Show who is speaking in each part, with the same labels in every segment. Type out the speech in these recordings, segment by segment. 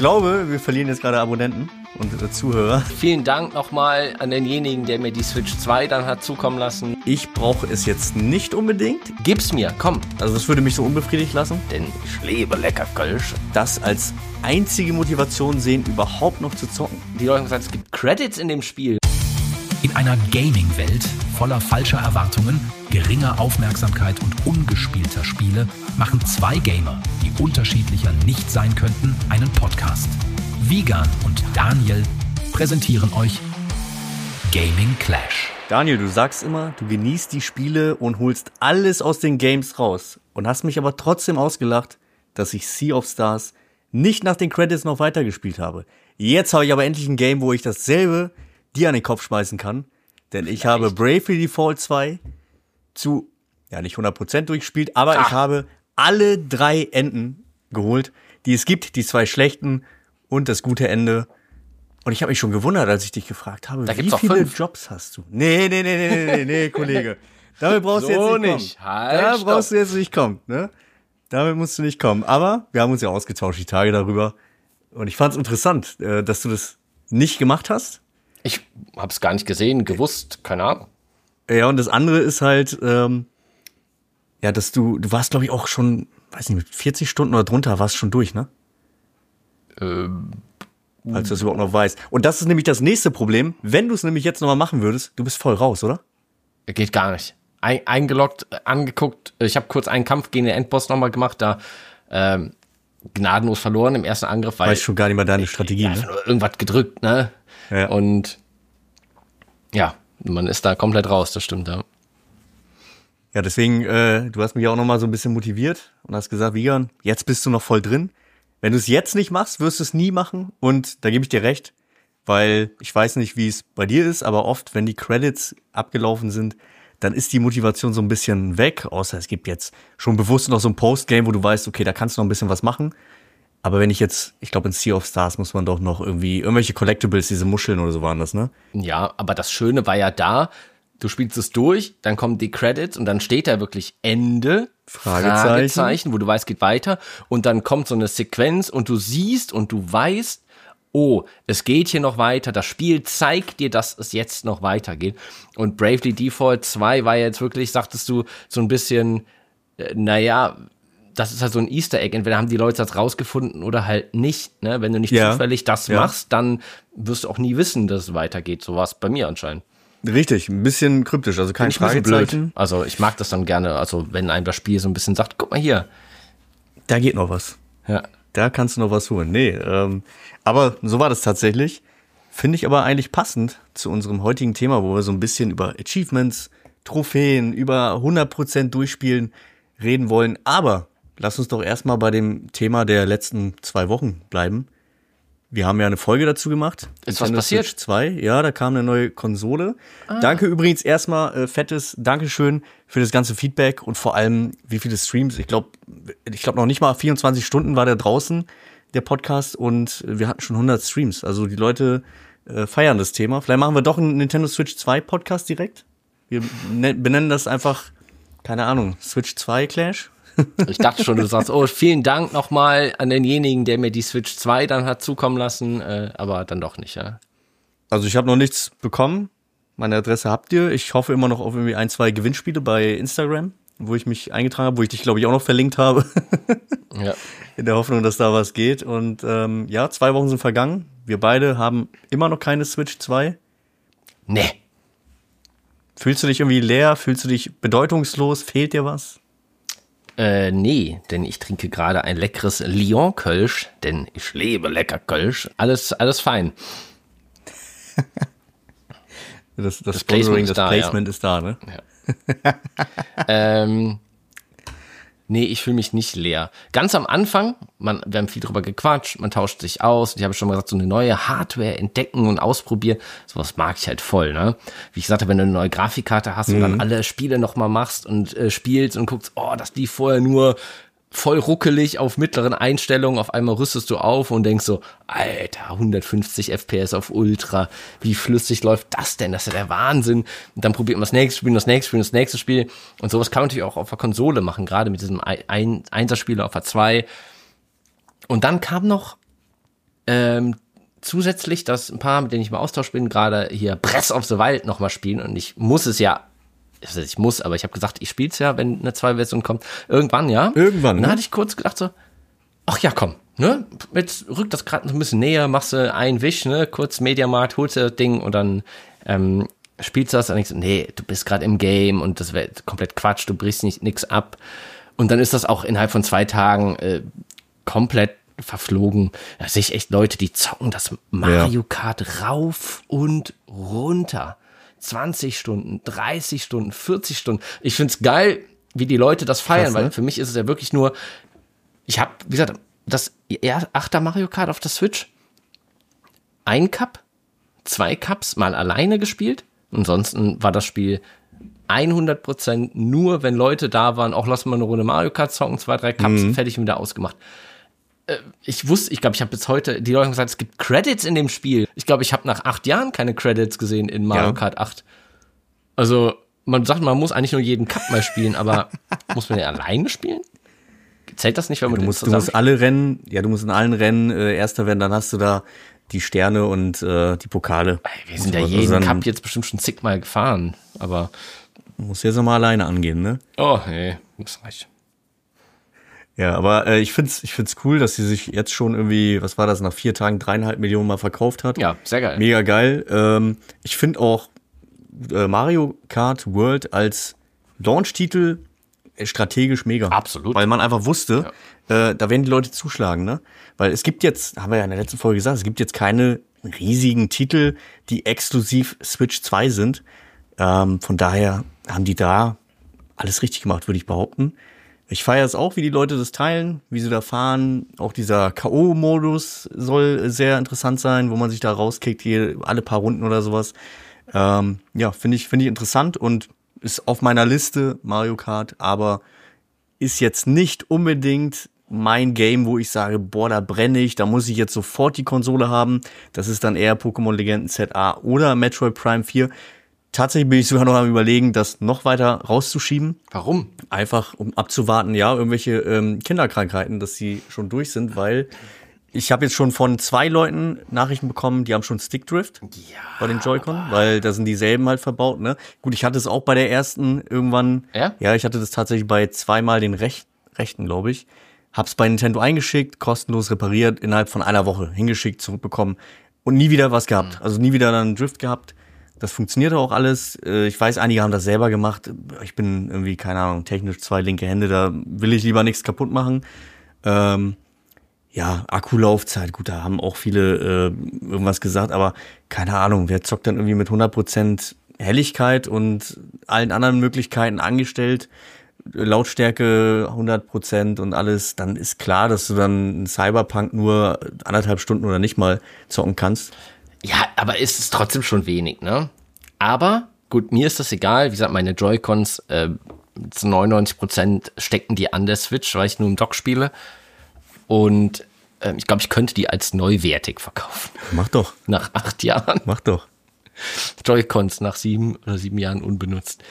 Speaker 1: glaube, wir verlieren jetzt gerade Abonnenten und Zuhörer.
Speaker 2: Vielen Dank nochmal an denjenigen, der mir die Switch 2 dann hat zukommen lassen.
Speaker 1: Ich brauche es jetzt nicht unbedingt.
Speaker 2: Gib's mir, komm.
Speaker 1: Also das würde mich so unbefriedigt lassen.
Speaker 2: Denn ich lebe lecker Kölsch.
Speaker 1: Das als einzige Motivation sehen, überhaupt noch zu zocken.
Speaker 2: Die Leute haben gesagt, es gibt Credits in dem Spiel.
Speaker 3: In einer Gaming-Welt voller falscher Erwartungen, geringer Aufmerksamkeit und ungespielter Spiele machen zwei Gamer, die unterschiedlicher nicht sein könnten, einen Podcast. Wigan und Daniel präsentieren euch Gaming Clash.
Speaker 1: Daniel, du sagst immer, du genießt die Spiele und holst alles aus den Games raus. Und hast mich aber trotzdem ausgelacht, dass ich Sea of Stars nicht nach den Credits noch weitergespielt habe. Jetzt habe ich aber endlich ein Game, wo ich dasselbe dir an den Kopf schmeißen kann. Denn ich habe Bravely Default 2 zu, ja nicht 100% durchgespielt, aber ich habe alle 3 Enden geholt, die es gibt, die 2 schlechten und das gute Ende. Und ich habe mich schon gewundert, als ich dich gefragt habe,
Speaker 2: da
Speaker 1: wie viele Jobs hast du? Nee, Kollege. Damit brauchst du jetzt nicht kommen. Da brauchst du jetzt nicht kommen, ne? Damit musst du nicht kommen. Aber wir haben uns ja ausgetauscht die Tage darüber. Und ich fand es interessant, dass du das nicht gemacht hast.
Speaker 2: Ich hab's gar nicht gesehen, gewusst, keine Ahnung.
Speaker 1: Ja, und das andere ist halt, ja, dass du warst, glaube ich, auch schon, weiß nicht, mit 40 Stunden oder drunter warst schon durch, ne? Falls du das überhaupt noch weißt. Und das ist nämlich das nächste Problem. Wenn du es nämlich jetzt nochmal machen würdest, du bist voll raus, oder?
Speaker 2: Geht gar nicht. Eingeloggt, angeguckt, ich habe kurz einen Kampf gegen den Endboss nochmal gemacht, da gnadenlos verloren im ersten Angriff. Weil
Speaker 1: weißt schon gar nicht mehr deine Strategie, ne?
Speaker 2: Irgendwas gedrückt, ne?
Speaker 1: Ja.
Speaker 2: Und ja, man ist da komplett raus, das stimmt, ja.
Speaker 1: Ja, deswegen, du hast mich auch nochmal so ein bisschen motiviert und hast gesagt, Wigan, jetzt bist du noch voll drin. Wenn du es jetzt nicht machst, wirst du es nie machen. Und da gebe ich dir recht, weil ich weiß nicht, wie es bei dir ist, aber oft, wenn die Credits abgelaufen sind, dann ist die Motivation so ein bisschen weg. Außer es gibt jetzt schon bewusst noch so ein Postgame, wo du weißt, okay, da kannst du noch ein bisschen was machen. Aber wenn ich glaube, in Sea of Stars muss man doch noch irgendwelche Collectibles, diese Muscheln oder so waren das, ne?
Speaker 2: Ja, aber das Schöne war ja da, du spielst es durch, dann kommen die Credits und dann steht da wirklich Ende, Fragezeichen, wo du weißt, geht weiter. Und dann kommt so eine Sequenz und du siehst und du weißt, oh, es geht hier noch weiter, das Spiel zeigt dir, dass es jetzt noch weitergeht. Und Bravely Default 2 war jetzt wirklich, sagtest du, so ein bisschen, das ist halt so ein Easter Egg. Entweder haben die Leute das rausgefunden oder halt nicht. Ne? Wenn du nicht zufällig das machst, dann wirst du auch nie wissen, dass es weitergeht. So war es bei mir anscheinend.
Speaker 1: Richtig, ein bisschen kryptisch, also kein Fragezeichen.
Speaker 2: Blöd. Also ich mag das dann gerne, also wenn einem das Spiel so ein bisschen sagt, guck mal hier.
Speaker 1: Da geht noch was.
Speaker 2: Ja.
Speaker 1: Da kannst du noch was holen. Nee, aber so war das tatsächlich. Finde ich aber eigentlich passend zu unserem heutigen Thema, wo wir so ein bisschen über Achievements, Trophäen, über 100% durchspielen reden wollen. Aber lass uns doch erstmal bei dem Thema der letzten 2 Wochen bleiben. Wir haben ja eine Folge dazu gemacht.
Speaker 2: Ist was passiert?
Speaker 1: Switch 2. Ja, da kam eine neue Konsole. Danke übrigens erstmal, fettes Dankeschön für das ganze Feedback und vor allem, wie viele Streams. Ich glaube noch nicht mal 24 Stunden war der draußen, der Podcast, und wir hatten schon 100 Streams. Also die Leute feiern das Thema. Vielleicht machen wir doch einen Nintendo Switch 2 Podcast direkt. Wir benennen das einfach, keine Ahnung, Switch 2 Clash.
Speaker 2: Ich dachte schon, du sagst, oh, vielen Dank nochmal an denjenigen, der mir die Switch 2 dann hat zukommen lassen, aber dann doch nicht, ja.
Speaker 1: Also ich habe noch nichts bekommen. Meine Adresse habt ihr. Ich hoffe immer noch auf irgendwie 1, 2 Gewinnspiele bei Instagram, wo ich mich eingetragen habe, wo ich dich, glaube ich, auch noch verlinkt habe.
Speaker 2: Ja.
Speaker 1: In der Hoffnung, dass da was geht. Und 2 Wochen sind vergangen. Wir beide haben immer noch keine Switch 2.
Speaker 2: Nee.
Speaker 1: Fühlst du dich irgendwie leer? Fühlst du dich bedeutungslos? Fehlt dir was?
Speaker 2: Nee, denn ich trinke gerade ein leckeres Lyon-Kölsch, denn ich lebe lecker Kölsch. Alles fein.
Speaker 1: Das Sponsoring, das Placement ist da, ne?
Speaker 2: Ja. Nee, ich fühle mich nicht leer. Ganz am Anfang, wir haben viel drüber gequatscht, man tauscht sich aus. Ich habe schon mal gesagt, so eine neue Hardware entdecken und ausprobieren, sowas mag ich halt voll, ne? Wie ich sagte, wenn du eine neue Grafikkarte hast und dann alle Spiele nochmal machst und spielst und guckst, oh, das lief vorher nur voll ruckelig auf mittleren Einstellungen, auf einmal rüstest du auf und denkst so, Alter, 150 FPS auf Ultra, wie flüssig läuft das denn? Das ist ja der Wahnsinn. Und dann probiert man das nächste Spiel, das nächste Spiel. Und sowas kann man natürlich auch auf der Konsole machen, gerade mit diesem Einser-Spieler auf der 2. Und dann kam noch Zusätzlich, dass ein paar, mit denen ich im Austausch bin, gerade hier Breath of the Wild nochmal spielen und ich muss es ja, also ich muss, aber ich habe gesagt, ich spiel's ja, wenn eine 2-Version kommt. Irgendwann, ja.
Speaker 1: Irgendwann,
Speaker 2: und dann hatte ich kurz gedacht so, ach ja, komm, ne? Jetzt rückt das gerade so ein bisschen näher, machst du einen Wisch, ne? Kurz Mediamarkt, holst du das Ding und dann spielst du das und denkst, nee, du bist gerade im Game und das wäre komplett Quatsch, du brichst nix ab. Und dann ist das auch innerhalb von 2 Tagen komplett verflogen. Da sehe ich echt Leute, die zocken das Mario Kart rauf und runter. 20 Stunden, 30 Stunden, 40 Stunden. Ich find's geil, wie die Leute das feiern, krass, ne? Weil für mich ist es ja wirklich nur, ich habe, wie gesagt, das 8er Mario Kart auf der Switch, 1 Cup, 2 Cups mal alleine gespielt. Ansonsten war das Spiel 100% nur, wenn Leute da waren, auch lass mal eine Runde Mario Kart zocken, 2, 3 Cups, fertig und wieder ausgemacht. Ich glaube, ich habe bis heute, die Leute haben gesagt, es gibt Credits in dem Spiel. Ich glaube, ich habe nach 8 Jahren keine Credits gesehen in Mario Kart 8. Also, man sagt, man muss eigentlich nur jeden Cup mal spielen, aber muss man den alleine spielen? Zählt das nicht, wenn man
Speaker 1: du musst alle Rennen, du musst in allen Rennen Erster werden, dann hast du da die Sterne und die Pokale.
Speaker 2: Wir sind ja jeden Cup jetzt bestimmt schon zigmal gefahren, aber
Speaker 1: muss jetzt nochmal alleine angehen, ne?
Speaker 2: Oh, nee, das reicht.
Speaker 1: Ja, aber ich find's cool, dass sie sich jetzt schon irgendwie, was war das, nach 4 Tagen 3,5 Millionen Mal verkauft hat.
Speaker 2: Ja, sehr geil.
Speaker 1: Mega geil. Ich finde auch Mario Kart World als Launch-Titel strategisch mega.
Speaker 2: Absolut.
Speaker 1: Weil man einfach wusste, da werden die Leute zuschlagen, ne? Weil es gibt jetzt, haben wir ja in der letzten Folge gesagt, es gibt jetzt keine riesigen Titel, die exklusiv Switch 2 sind. Von daher haben die da alles richtig gemacht, würde ich behaupten. Ich feiere es auch, wie die Leute das teilen, wie sie da fahren. Auch dieser K.O.-Modus soll sehr interessant sein, wo man sich da rauskickt, hier alle paar Runden oder sowas. Finde ich interessant und ist auf meiner Liste Mario Kart, aber ist jetzt nicht unbedingt mein Game, wo ich sage, boah, da brenne ich, da muss ich jetzt sofort die Konsole haben. Das ist dann eher Pokémon Legenden ZA oder Metroid Prime 4. Tatsächlich bin ich sogar noch am Überlegen, das noch weiter rauszuschieben.
Speaker 2: Warum?
Speaker 1: Einfach, um abzuwarten, irgendwelche Kinderkrankheiten, dass sie schon durch sind, weil ich habe jetzt schon von 2 Leuten Nachrichten bekommen, die haben schon Stickdrift bei den Joy-Con, weil da sind dieselben halt verbaut, ne? Gut, ich hatte es auch bei der ersten irgendwann. Ja? Ja, ich hatte das tatsächlich bei 2-mal den rechten, glaube ich. Hab's bei Nintendo eingeschickt, kostenlos repariert, innerhalb von einer Woche hingeschickt, zurückbekommen und nie wieder was gehabt. Also nie wieder dann Drift gehabt. Das funktionierte auch alles. Ich weiß, einige haben das selber gemacht. Ich bin irgendwie, keine Ahnung, technisch 2 linke Hände, da will ich lieber nichts kaputt machen. Akkulaufzeit, gut, da haben auch viele irgendwas gesagt, aber keine Ahnung, wer zockt dann irgendwie mit 100% Helligkeit und allen anderen Möglichkeiten angestellt, Lautstärke 100% und alles, dann ist klar, dass du dann Cyberpunk nur 1,5 Stunden oder nicht mal zocken kannst.
Speaker 2: Ja, aber ist es trotzdem schon wenig, ne? Aber, gut, mir ist das egal. Wie gesagt, meine Joy-Cons, zu 99% stecken die an der Switch, weil ich nur im Dock spiele. Und ich glaube, ich könnte die als neuwertig verkaufen.
Speaker 1: Mach doch.
Speaker 2: Nach 8 Jahren.
Speaker 1: Mach doch.
Speaker 2: Joy-Cons nach 7 Jahren unbenutzt.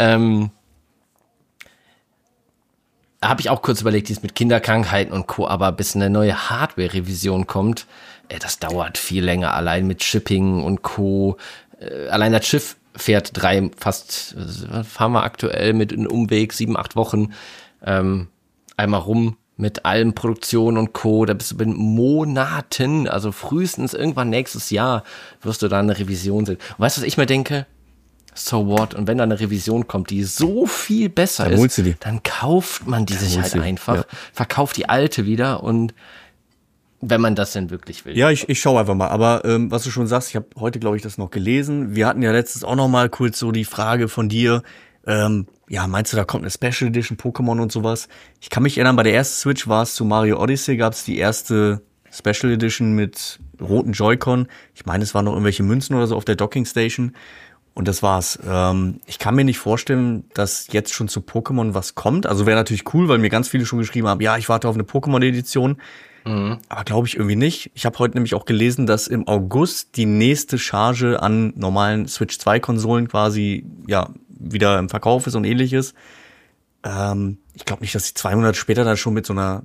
Speaker 2: Habe ich auch kurz überlegt, dies mit Kinderkrankheiten und Co., aber bis eine neue Hardware-Revision kommt, das dauert viel länger, allein mit Shipping und Co. Allein das Schiff fährt fahren wir aktuell mit einem Umweg 7-8 Wochen einmal rum mit allem Produktion und Co. Da bist du in Monaten, also frühestens irgendwann nächstes Jahr wirst du da eine Revision sehen. Und weißt du, was ich mir denke? So what? Und wenn da eine Revision kommt, die so viel besser
Speaker 1: dann holst du die.
Speaker 2: Dann kauft man die sich halt einfach, verkauft die alte wieder und wenn man das denn wirklich will.
Speaker 1: Ja, ich schaue einfach mal. Aber was du schon sagst, ich habe heute, glaube ich, das noch gelesen. Wir hatten ja letztens auch noch mal kurz so die Frage von dir, meinst du, da kommt eine Special Edition Pokémon und sowas? Ich kann mich erinnern, bei der ersten Switch war es zu Mario Odyssey, gab es die erste Special Edition mit roten Joy-Con. Ich meine, es waren noch irgendwelche Münzen oder so auf der Docking Station. Und das war's. Ich kann mir nicht vorstellen, dass jetzt schon zu Pokémon was kommt. Also wäre natürlich cool, weil mir ganz viele schon geschrieben haben, ja, ich warte auf eine Pokémon-Edition. Aber glaube ich irgendwie nicht. Ich habe heute nämlich auch gelesen, dass im August die nächste Charge an normalen Switch 2-Konsolen quasi wieder im Verkauf ist und ähnliches. Ich glaube nicht, dass sie 2 Monate später dann schon mit so einer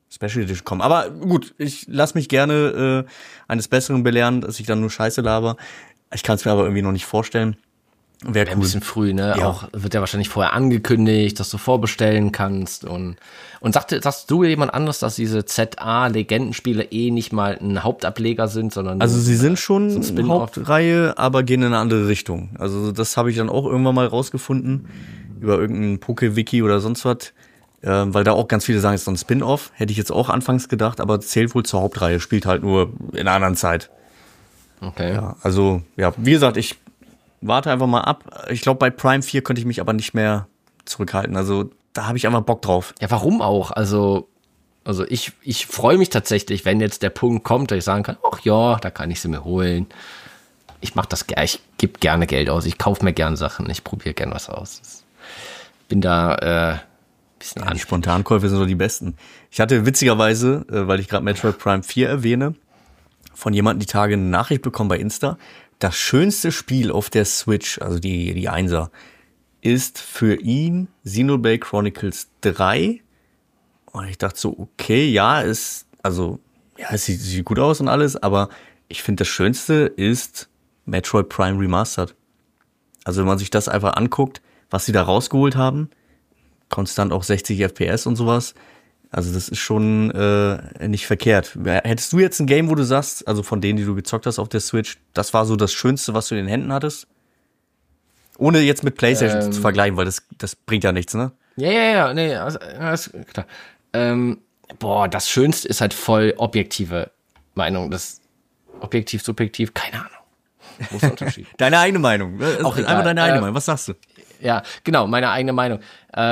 Speaker 1: Special Edition kommen. Aber gut, ich lass mich gerne eines Besseren belehren, dass ich dann nur Scheiße laber. Ich kann es mir aber irgendwie noch nicht vorstellen. Wäre cool.
Speaker 2: Ein bisschen früh, ne?
Speaker 1: Ja.
Speaker 2: Auch wird ja wahrscheinlich vorher angekündigt, dass du vorbestellen kannst und sagst du jemand anderes, dass diese ZA-Legendenspiele nicht mal ein Hauptableger sind, sondern
Speaker 1: Also sie sind schon
Speaker 2: so ein Spin-off?
Speaker 1: Hauptreihe, aber gehen in eine andere Richtung. Also das habe ich dann auch irgendwann mal rausgefunden über irgendein Poke-Wiki oder sonst was, weil da auch ganz viele sagen, es ist so ein Spin-off. Hätte ich jetzt auch anfangs gedacht, aber zählt wohl zur Hauptreihe, spielt halt nur in einer anderen Zeit.
Speaker 2: Okay.
Speaker 1: Ja, also ja, wie gesagt, ich warte einfach mal ab. Ich glaube, bei Prime 4 könnte ich mich aber nicht mehr zurückhalten. Also da habe ich einfach Bock drauf.
Speaker 2: Ja, warum auch? Also ich freue mich tatsächlich, wenn jetzt der Punkt kommt, dass ich sagen kann, ach ja, da kann ich sie mir holen. Ich mache das gerne, ich gebe gerne Geld aus, ich kaufe mir gerne Sachen, ich probiere gerne was aus. Bin da ein bisschen
Speaker 1: Die Spontankäufe sind so die besten. Ich hatte witzigerweise, weil ich gerade Metroid Prime 4 erwähne, von jemandem die Tage eine Nachricht bekommen bei Insta. Das schönste Spiel auf der Switch, also die 1er, ist für ihn Xenoblade Chronicles 3. Und ich dachte so, okay, ja, es sieht gut aus und alles, aber ich finde, das Schönste ist Metroid Prime Remastered. Also wenn man sich das einfach anguckt, was sie da rausgeholt haben, konstant auch 60 FPS und sowas, also das ist schon nicht verkehrt. Hättest du jetzt ein Game, wo du sagst, also von denen, die du gezockt hast auf der Switch, das war so das Schönste, was du in den Händen hattest? Ohne jetzt mit PlayStation zu vergleichen, weil das bringt ja nichts, ne?
Speaker 2: Ja, nee, also, ist klar. Das Schönste ist halt voll objektive Meinung. Das objektiv, subjektiv, keine Ahnung. Wo ist der Unterschied?
Speaker 1: Deine eigene Meinung.
Speaker 2: Auch egal.
Speaker 1: Einfach deine eigene Meinung. Was sagst du?
Speaker 2: Ja, genau, meine eigene Meinung.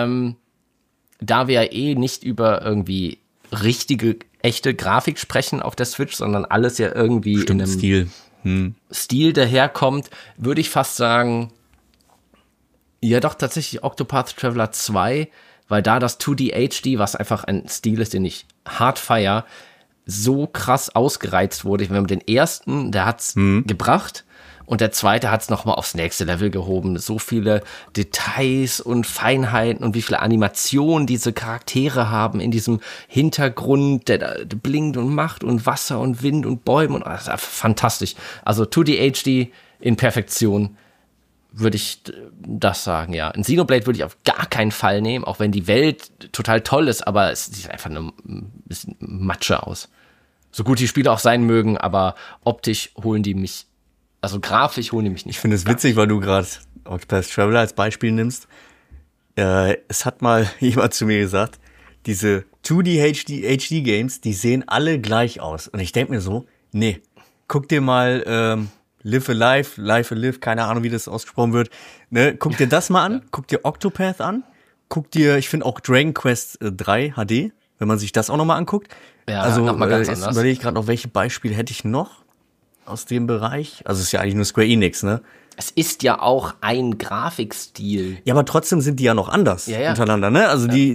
Speaker 2: Da wir ja nicht über irgendwie richtige, echte Grafik sprechen auf der Switch, sondern alles ja irgendwie in einem Stil daherkommt, würde ich fast sagen, ja doch tatsächlich Octopath Traveler 2, weil da das 2D HD, was einfach ein Stil ist, den ich hart feier, so krass ausgereizt wurde. Wenn man den ersten, der hat's gebracht, und der zweite hat's nochmal aufs nächste Level gehoben. So viele Details und Feinheiten und wie viele Animationen diese Charaktere haben in diesem Hintergrund, der da blinkt und macht und Wasser und Wind und Bäume und das ist fantastisch. Also 2D HD in Perfektion würde ich das sagen, ja. Ein Xenoblade würde ich auf gar keinen Fall nehmen, auch wenn die Welt total toll ist, aber es sieht einfach ein bisschen Matsche aus. So gut die Spiele auch sein mögen, aber optisch holen die mich, also grafisch holen die mich nicht.
Speaker 1: Ich finde es witzig, weil du gerade Octopath Traveler als Beispiel nimmst. Es hat mal jemand zu mir gesagt, diese 2D HD Games, die sehen alle gleich aus. Und ich denke mir so, nee, guck dir mal Live Alive, Life Alive, keine Ahnung, wie das ausgesprochen wird. Ne, guck dir das mal an, guck dir Octopath an, guck dir, ich finde auch Dragon Quest 3 HD, wenn man sich das auch nochmal anguckt.
Speaker 2: Ja,
Speaker 1: also
Speaker 2: nochmal ganz
Speaker 1: jetzt
Speaker 2: anders.
Speaker 1: überlege ich gerade noch, welche Beispiele hätte ich noch aus dem Bereich. Also es ist ja eigentlich nur Square Enix, ne?
Speaker 2: Es ist ja auch ein Grafikstil.
Speaker 1: Ja, aber trotzdem sind die ja noch anders
Speaker 2: Ja.
Speaker 1: untereinander, ne? Also die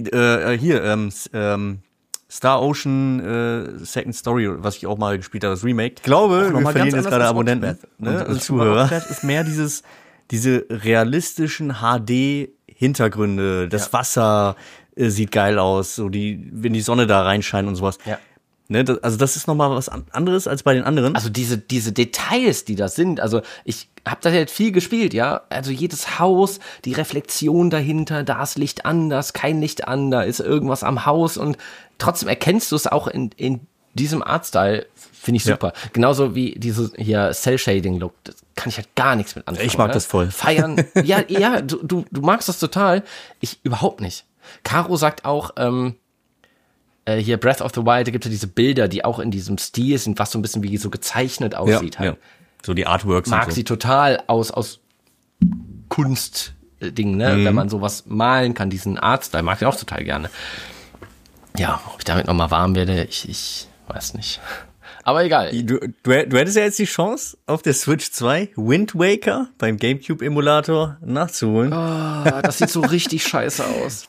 Speaker 1: Star Ocean Second Story, was ich auch mal gespielt habe, das Remake. Ich glaube, wir verlieren jetzt gerade Abonnenten, ne? Und Zuhörer. Ist mehr diese realistischen HD-Hintergründe, das Wasser sieht geil aus, so wenn die Sonne da reinscheint und sowas.
Speaker 2: Ja.
Speaker 1: Ne, also das ist nochmal was anderes als bei den anderen.
Speaker 2: Also diese Details, die da sind, also ich habe das jetzt viel gespielt, ja, also jedes Haus, die Reflexion dahinter, da ist Licht an, da ist kein Licht an, da ist irgendwas am Haus und trotzdem erkennst du es auch in diesem Artstyle, finde ich super. Ja. Genauso wie diese hier Cell-Shading-Look, das kann ich halt gar nichts mit anfangen.
Speaker 1: Ich mag das voll.
Speaker 2: Feiern, ja, du magst das total, ich überhaupt nicht. Caro sagt auch, hier Breath of the Wild, da gibt es ja diese Bilder, die auch in diesem Stil sind, was so ein bisschen wie so gezeichnet aussieht.
Speaker 1: Ja. So die Artworks.
Speaker 2: Mag
Speaker 1: und so.
Speaker 2: sie total aus Kunstdingen, ne? Wenn man sowas malen kann, diesen Artstyle, mag ich auch total gerne. Ja, ob ich damit nochmal warm werde, ich weiß nicht. Aber egal.
Speaker 1: Du hättest ja jetzt die Chance, auf der Switch 2 Wind Waker beim GameCube-Emulator nachzuholen.
Speaker 2: Oh, das sieht so richtig scheiße aus.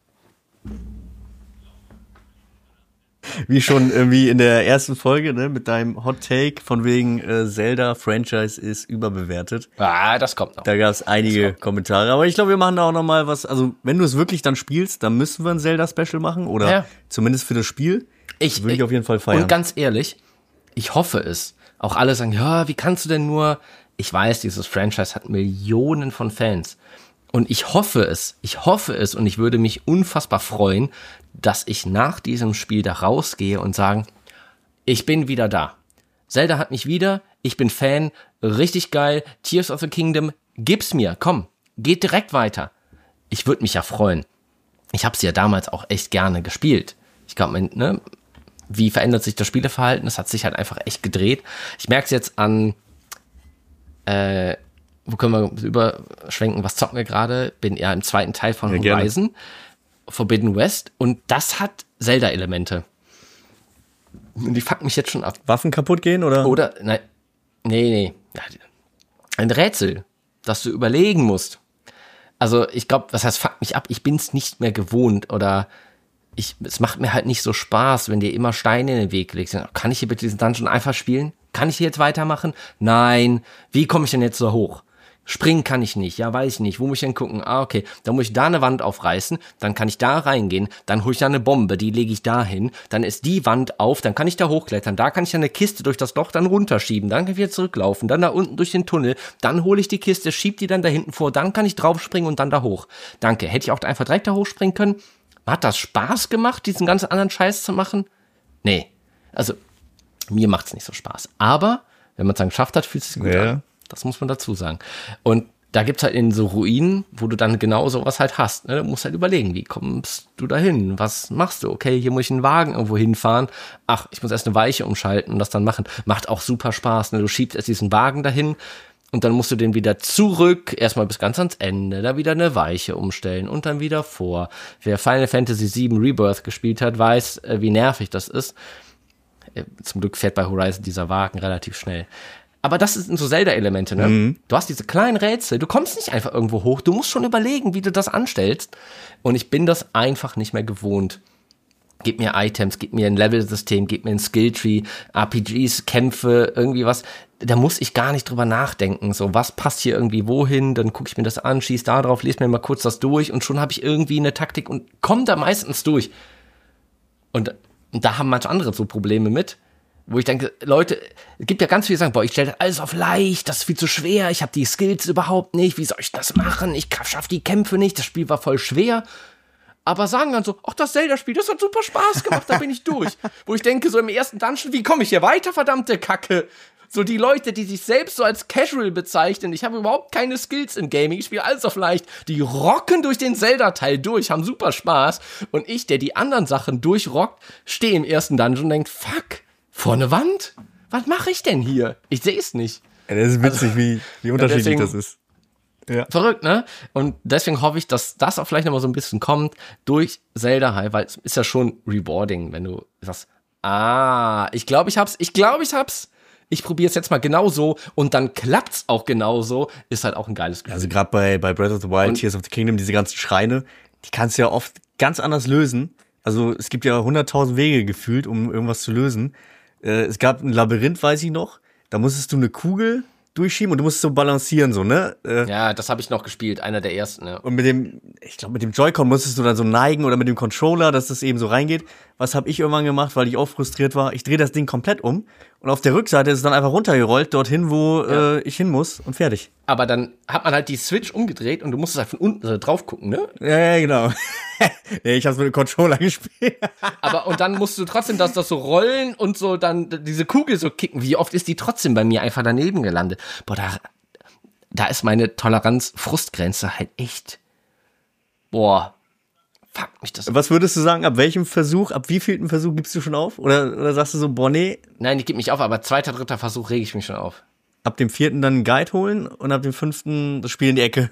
Speaker 1: Wie schon irgendwie in der ersten Folge, ne, mit deinem Hot Take von wegen Zelda-Franchise ist überbewertet.
Speaker 2: Das kommt noch.
Speaker 1: Da gab es einige Kommentare. Aber ich glaube, wir machen da auch noch mal was. Also, wenn du es wirklich dann spielst, dann müssen wir ein Zelda-Special machen. Oder zumindest für das Spiel. Würde ich auf jeden Fall feiern.
Speaker 2: Und ganz ehrlich, ich hoffe es. Auch alle sagen, ja, wie kannst du denn nur... Ich weiß, dieses Franchise hat Millionen von Fans. Und ich hoffe es und ich würde mich unfassbar freuen, dass ich nach diesem Spiel da rausgehe und sagen, ich bin wieder da. Zelda hat mich wieder, ich bin Fan, richtig geil, Tears of the Kingdom, gib's mir, komm, geht direkt weiter. Ich würde mich ja freuen. Ich habe sie ja damals auch echt gerne gespielt. Ich glaube, ne, wie verändert sich das Spieleverhalten? Das hat sich halt einfach echt gedreht. Ich merke es jetzt an, wo können wir überschwenken, was zocken wir gerade? Bin eher im zweiten Teil von Horizon, Forbidden West, und das hat Zelda-Elemente. Die fucken mich jetzt schon ab.
Speaker 1: Waffen kaputt gehen, oder?
Speaker 2: Oder, nein, nee. Ja, ein Rätsel, das du überlegen musst. Also ich glaube, was heißt fuck mich ab? Ich bin's nicht mehr gewohnt, oder es macht mir halt nicht so Spaß, wenn dir immer Steine in den Weg legst. Kann ich hier bitte diesen Dungeon einfach spielen? Kann ich hier jetzt weitermachen? Nein. Wie komme ich denn jetzt so hoch? Springen kann ich nicht, ja, weiß ich nicht. Wo muss ich denn gucken? Ah, okay, dann muss ich da eine Wand aufreißen, dann kann ich da reingehen, dann hole ich da eine Bombe, die lege ich da hin, dann ist die Wand auf, dann kann ich da hochklettern, da kann ich eine Kiste durch das Loch dann runterschieben, dann kann ich wieder zurücklaufen, dann da unten durch den Tunnel, dann hole ich die Kiste, schieb die dann da hinten vor, dann kann ich draufspringen und dann da hoch. Danke, hätte ich auch einfach direkt da hochspringen können? Hat das Spaß gemacht, diesen ganzen anderen Scheiß zu machen? Nee, also mir macht's nicht so Spaß. Aber, wenn man es dann geschafft hat, fühlt es sich gut an. Das muss man dazu sagen. Und da gibt's halt in so Ruinen, wo du dann genau sowas halt hast. Ne? Du musst halt überlegen, wie kommst du da hin? Was machst du? Okay, hier muss ich einen Wagen irgendwo hinfahren. Ach, ich muss erst eine Weiche umschalten und das dann machen. Macht auch super Spaß. Ne? Du schiebst erst diesen Wagen dahin und dann musst du den wieder zurück, erstmal bis ganz ans Ende, da wieder eine Weiche umstellen und dann wieder vor. Wer Final Fantasy VII Rebirth gespielt hat, weiß, wie nervig das ist. Zum Glück fährt bei Horizon dieser Wagen relativ schnell. Aber das sind so Zelda-Elemente, ne? Mhm. Du hast diese kleinen Rätsel, du kommst nicht einfach irgendwo hoch, du musst schon überlegen, wie du das anstellst. Und ich bin das einfach nicht mehr gewohnt. Gib mir Items, gib mir ein Level-System, gib mir ein Skilltree, RPGs, Kämpfe, irgendwie was. Da muss ich gar nicht drüber nachdenken. So, was passt hier irgendwie wohin? Dann gucke ich mir das an, schieß da drauf, lese mir mal kurz das durch und schon habe ich irgendwie eine Taktik und komme da meistens durch. Und da haben manche andere so Probleme mit. Wo ich denke, Leute, es gibt ja ganz viele, die sagen, boah, ich stelle das alles auf leicht, das ist viel zu schwer, ich habe die Skills überhaupt nicht, wie soll ich das machen, ich schaffe die Kämpfe nicht, das Spiel war voll schwer. Aber sagen dann so, ach, das Zelda-Spiel, das hat super Spaß gemacht, da bin ich durch. Wo ich denke, so im ersten Dungeon, wie komme ich hier weiter, verdammte Kacke? So die Leute, die sich selbst so als Casual bezeichnen, ich habe überhaupt keine Skills im Gaming, ich spiele alles auf leicht, die rocken durch den Zelda-Teil durch, haben super Spaß. Und ich, der die anderen Sachen durchrockt, stehe im ersten Dungeon und denke, fuck, vor eine Wand? Was mache ich denn hier? Ich sehe es nicht.
Speaker 1: Ja, das ist witzig, also, wie unterschiedlich deswegen, das ist.
Speaker 2: Ja. Verrückt, ne? Und deswegen hoffe ich, dass das auch vielleicht noch mal so ein bisschen kommt durch Zelda halt, weil es ist ja schon rewarding, wenn du sagst, ich glaube, ich hab's. Ich probiere es jetzt mal genauso und dann klappt's auch genauso. Ist halt auch ein geiles Gefühl.
Speaker 1: Also gerade bei Breath of the Wild, und Tears of the Kingdom, diese ganzen Schreine, die kannst du ja oft ganz anders lösen. Also es gibt ja 100.000 Wege gefühlt, um irgendwas zu lösen. Es gab ein Labyrinth, weiß ich noch. Da musstest du eine Kugel durchschieben und du musstest so balancieren, so, ne?
Speaker 2: Ja, das habe ich noch gespielt, einer der ersten, ja.
Speaker 1: Und mit dem Joy-Con musstest du dann so neigen oder mit dem Controller, dass das eben so reingeht. Was habe ich irgendwann gemacht, weil ich auch frustriert war? Ich drehe das Ding komplett um und auf der Rückseite ist es dann einfach runtergerollt, dorthin, wo ich hin muss und fertig.
Speaker 2: Aber dann hat man halt die Switch umgedreht und du musstest halt von unten drauf gucken, ne?
Speaker 1: Ja, genau. Nee, ich hab's mit dem Controller gespielt.
Speaker 2: Aber und dann musst du trotzdem das so rollen und so dann diese Kugel so kicken. Wie oft ist die trotzdem bei mir einfach daneben gelandet? Boah, da ist meine Toleranz-Frustgrenze halt echt. Boah, fuck mich das.
Speaker 1: Was würdest du sagen, ab wievielten Versuch gibst du schon auf? Oder sagst du so, boah, nee?
Speaker 2: Nein, ich gebe mich auf, aber 2., 3. Versuch rege ich mich schon auf.
Speaker 1: Ab dem 4. dann einen Guide holen und ab dem 5. das Spiel in die Ecke.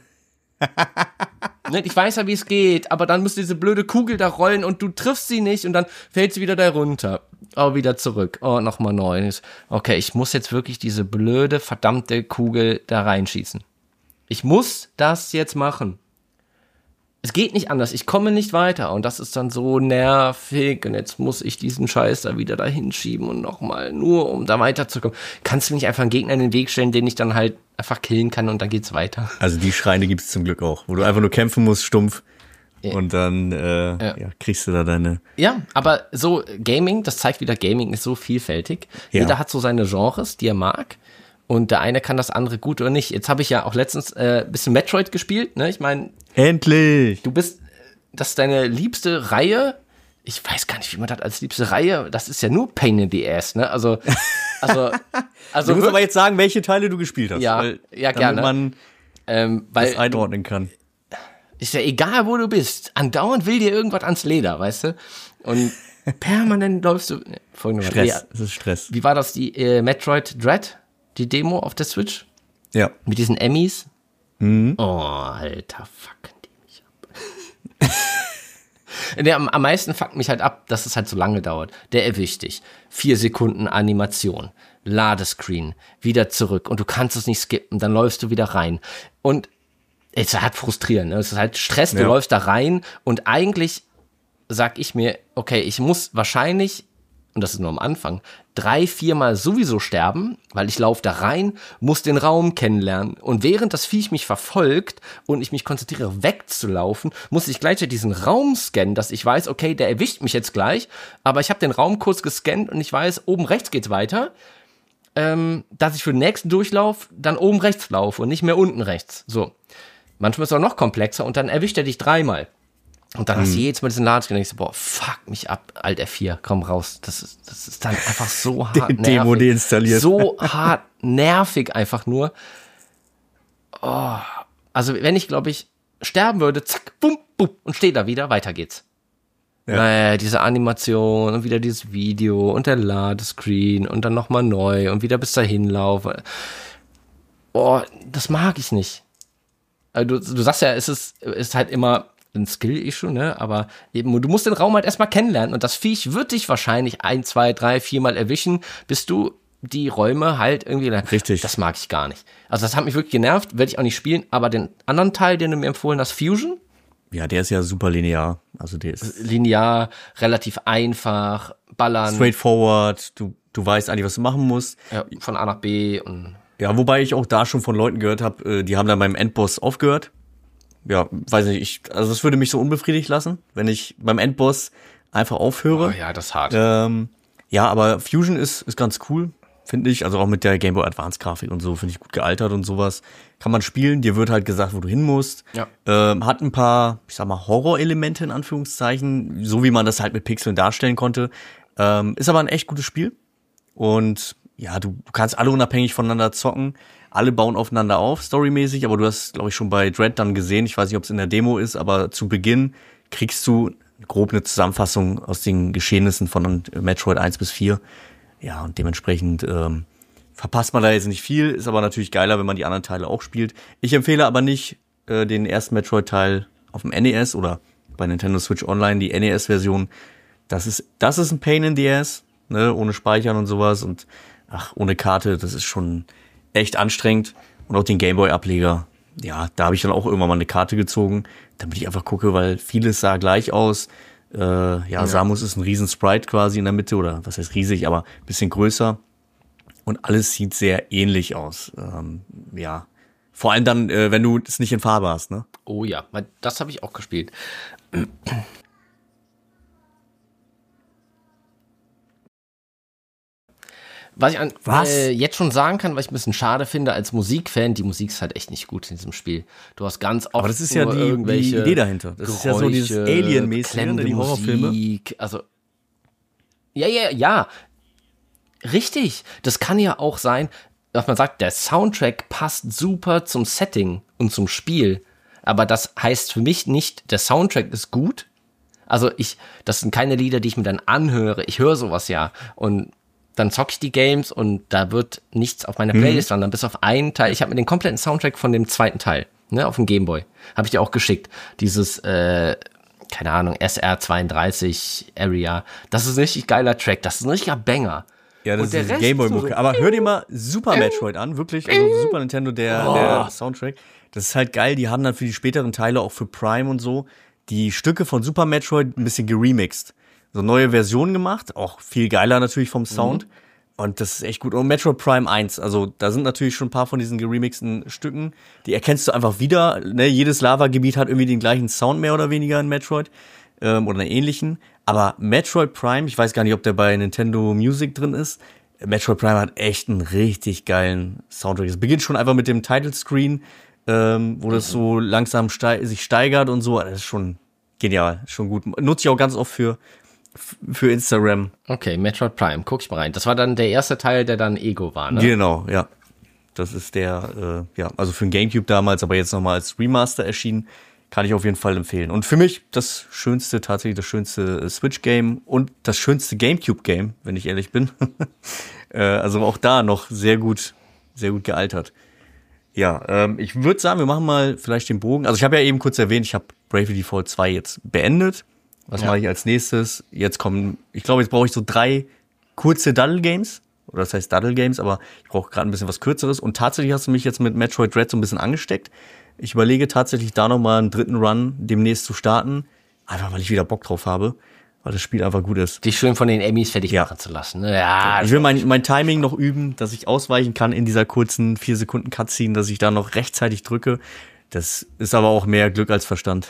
Speaker 2: Ich weiß ja, wie es geht, aber dann musst du diese blöde Kugel da rollen und du triffst sie nicht und dann fällt sie wieder da runter. Oh, wieder zurück. Oh, nochmal neu. Okay, ich muss jetzt wirklich diese blöde, verdammte Kugel da reinschießen. Ich muss das jetzt machen. Es geht nicht anders, ich komme nicht weiter und das ist dann so nervig und jetzt muss ich diesen Scheiß da wieder da hinschieben und nochmal, nur um da weiterzukommen. Kannst du mir nicht einfach einen Gegner in den Weg stellen, den ich dann halt einfach killen kann und dann geht's weiter.
Speaker 1: Also die Schreine gibt's zum Glück auch, wo du einfach nur kämpfen musst, stumpf Und dann kriegst du da deine...
Speaker 2: Ja, aber so Gaming, das zeigt wieder, Gaming ist so vielfältig. Ja. Jeder hat so seine Genres, die er mag. Und der eine kann das andere gut oder nicht. Jetzt habe ich ja auch letztens ein bisschen Metroid gespielt. Ne? Ich meine...
Speaker 1: Endlich!
Speaker 2: Das ist deine liebste Reihe. Ich weiß gar nicht, wie man das als liebste Reihe... Das ist ja nur Pain in the Ass, ne? Also
Speaker 1: du musst aber jetzt sagen, welche Teile du gespielt hast.
Speaker 2: Ja, gerne.
Speaker 1: Damit man das einordnen kann.
Speaker 2: Ist ja egal, wo du bist. Andauernd will dir irgendwas ans Leder, weißt du? Und permanent läufst du...
Speaker 1: Stress, es ist Stress.
Speaker 2: Wie war das, die Metroid Dread, die Demo auf der Switch?
Speaker 1: Ja.
Speaker 2: Mit diesen Emmys?
Speaker 1: Mhm.
Speaker 2: Oh, Alter, fucken die mich ab. Am meisten fuckt mich halt ab, dass es halt so lange dauert. Der erwischt dich. 4 Sekunden Animation, Ladescreen, wieder zurück und du kannst es nicht skippen, dann läufst du wieder rein. Und es ist halt frustrierend, ne? Es ist halt Stress, du läufst da rein und eigentlich sag ich mir, okay, ich muss wahrscheinlich, und das ist nur am Anfang, 3-4 Mal sowieso sterben, weil ich laufe da rein, muss den Raum kennenlernen und während das Viech mich verfolgt und ich mich konzentriere wegzulaufen, muss ich gleichzeitig diesen Raum scannen, dass ich weiß, okay, der erwischt mich jetzt gleich, aber ich habe den Raum kurz gescannt und ich weiß, oben rechts geht's weiter, dass ich für den nächsten Durchlauf dann oben rechts laufe und nicht mehr unten rechts, so. Manchmal ist es auch noch komplexer und dann erwischt er dich 3-mal. Und dann hast du jedes Mal diesen Ladescreen und ich so, boah, fuck mich ab, Alt F4, komm raus. Das ist dann einfach so hart nervig.
Speaker 1: Demo deinstalliert.
Speaker 2: So hart nervig einfach nur. Oh, also wenn ich, glaube ich, sterben würde, zack, bum, bum, und stehe da wieder, weiter geht's. Ja. Naja, diese Animation und wieder dieses Video und der Ladescreen und dann nochmal neu und wieder bis dahin laufen. Oh, das mag ich nicht. Also du sagst ja, es ist halt immer ein Skill-Issue, ne? Aber eben, du musst den Raum halt erstmal kennenlernen und das Viech wird dich wahrscheinlich 1, 2, 3, 4 Mal erwischen, bis du die Räume halt irgendwie...
Speaker 1: Richtig.
Speaker 2: Das mag ich gar nicht. Also das hat mich wirklich genervt, werde ich auch nicht spielen, aber den anderen Teil, den du mir empfohlen hast, Fusion?
Speaker 1: Ja, der ist ja super linear. Also der ist...
Speaker 2: Linear, relativ einfach, ballern.
Speaker 1: Straightforward, du weißt eigentlich, was du machen musst.
Speaker 2: Ja, von A nach B und...
Speaker 1: Ja, wobei ich auch da schon von Leuten gehört habe, die haben dann beim Endboss aufgehört. Ja, weiß nicht, also das würde mich so unbefriedigt lassen, wenn ich beim Endboss einfach aufhöre.
Speaker 2: Oh ja, das ist hart.
Speaker 1: Ja, aber Fusion ist ganz cool, finde ich. Also auch mit der Game Boy Advance Grafik und so, finde ich gut gealtert und sowas. Kann man spielen, dir wird halt gesagt, wo du hin musst.
Speaker 2: Ja.
Speaker 1: Hat ein paar, ich sag mal, Horrorelemente in Anführungszeichen, so wie man das halt mit Pixeln darstellen konnte. Ist aber ein echt gutes Spiel. Und ja, du kannst alle unabhängig voneinander zocken. Alle bauen aufeinander auf, storymäßig, aber du hast, glaube ich, schon bei Dread dann gesehen, ich weiß nicht, ob es in der Demo ist, aber zu Beginn kriegst du grob eine Zusammenfassung aus den Geschehnissen von Metroid 1 bis 4. Ja, und dementsprechend verpasst man da jetzt nicht viel, ist aber natürlich geiler, wenn man die anderen Teile auch spielt. Ich empfehle aber nicht den ersten Metroid-Teil auf dem NES oder bei Nintendo Switch Online, die NES-Version. Das ist ein Pain in the Ass, ne, ohne Speichern und sowas und ohne Karte, das ist schon echt anstrengend. Und auch den Gameboy-Ableger, ja, da habe ich dann auch irgendwann mal eine Karte gezogen, damit ich einfach gucke, weil vieles sah gleich aus. Samus ist ein riesen Sprite quasi in der Mitte, oder was heißt riesig, aber ein bisschen größer. Und alles sieht sehr ähnlich aus. Ja, vor allem dann, wenn du es nicht in Farbe hast, ne?
Speaker 2: Oh ja, das habe ich auch gespielt. Was ich jetzt schon sagen kann, was ich ein bisschen schade finde als Musikfan, die Musik ist halt echt nicht gut in diesem Spiel. Du hast ganz oft
Speaker 1: aber das ist ja die Idee dahinter. Das
Speaker 2: Geräusche,
Speaker 1: ist ja so dieses Alien-mäßige, die Horrorfilme.
Speaker 2: Musik, also ja. Richtig. Das kann ja auch sein, dass man sagt, der Soundtrack passt super zum Setting und zum Spiel. Aber das heißt für mich nicht, der Soundtrack ist gut. Also das sind keine Lieder, die ich mir dann anhöre. Ich höre sowas ja und dann zocke ich die Games und da wird nichts auf meiner Playlist landen, bis auf einen Teil. Ich habe mir den kompletten Soundtrack von dem zweiten Teil, ne, auf dem Gameboy, habe ich dir auch geschickt. Dieses, keine Ahnung, SR32 Area. Das ist ein richtig geiler Track, das ist ein richtiger Banger.
Speaker 1: Ja, das ist Gameboy-Mucke. So, aber hör dir mal Super Metroid an, wirklich, also Super Nintendo, der Soundtrack. Das ist halt geil, die haben dann für die späteren Teile, auch für Prime und so, die Stücke von Super Metroid ein bisschen geremixed. So neue Versionen gemacht, auch viel geiler natürlich vom Sound. Und das ist echt gut. Und Metroid Prime 1, also da sind natürlich schon ein paar von diesen geremixten Stücken, die erkennst du einfach wieder. Ne? Jedes Lava-Gebiet hat irgendwie den gleichen Sound mehr oder weniger in Metroid oder einen ähnlichen. Aber Metroid Prime, ich weiß gar nicht, ob der bei Nintendo Music drin ist. Metroid Prime hat echt einen richtig geilen Soundtrack. Es beginnt schon einfach mit dem Title Screen, wo das so langsam sich steigert und so. Das ist schon genial, schon gut. Nutze ich auch ganz oft für Instagram.
Speaker 2: Okay, Metroid Prime, guck ich mal rein. Das war dann der erste Teil, der dann Ego war, ne?
Speaker 1: Genau, ja. Das ist der, also für den GameCube damals, aber jetzt nochmal als Remaster erschienen. Kann ich auf jeden Fall empfehlen. Und für mich tatsächlich das schönste Switch-Game und das schönste GameCube-Game, wenn ich ehrlich bin. Also auch da noch sehr gut gealtert. Ja, ich würde sagen, wir machen mal vielleicht den Bogen. Also ich habe ja eben kurz erwähnt, ich habe Bravely Default 2 jetzt beendet. Was mache ich als nächstes? Jetzt brauche ich so 3 kurze Daddle-Games. Oder das heißt Daddle-Games, aber ich brauche gerade ein bisschen was Kürzeres. Und tatsächlich hast du mich jetzt mit Metroid Dread so ein bisschen angesteckt. Ich überlege tatsächlich da nochmal einen 3. Run demnächst zu starten. Einfach, weil ich wieder Bock drauf habe. Weil das Spiel einfach gut ist.
Speaker 2: Dich schön von den Emmys fertig machen zu lassen. Ne? Ja,
Speaker 1: ich will mein Timing noch üben, dass ich ausweichen kann in dieser kurzen 4 Sekunden Cutscene, dass ich da noch rechtzeitig drücke. Das ist aber auch mehr Glück als Verstand.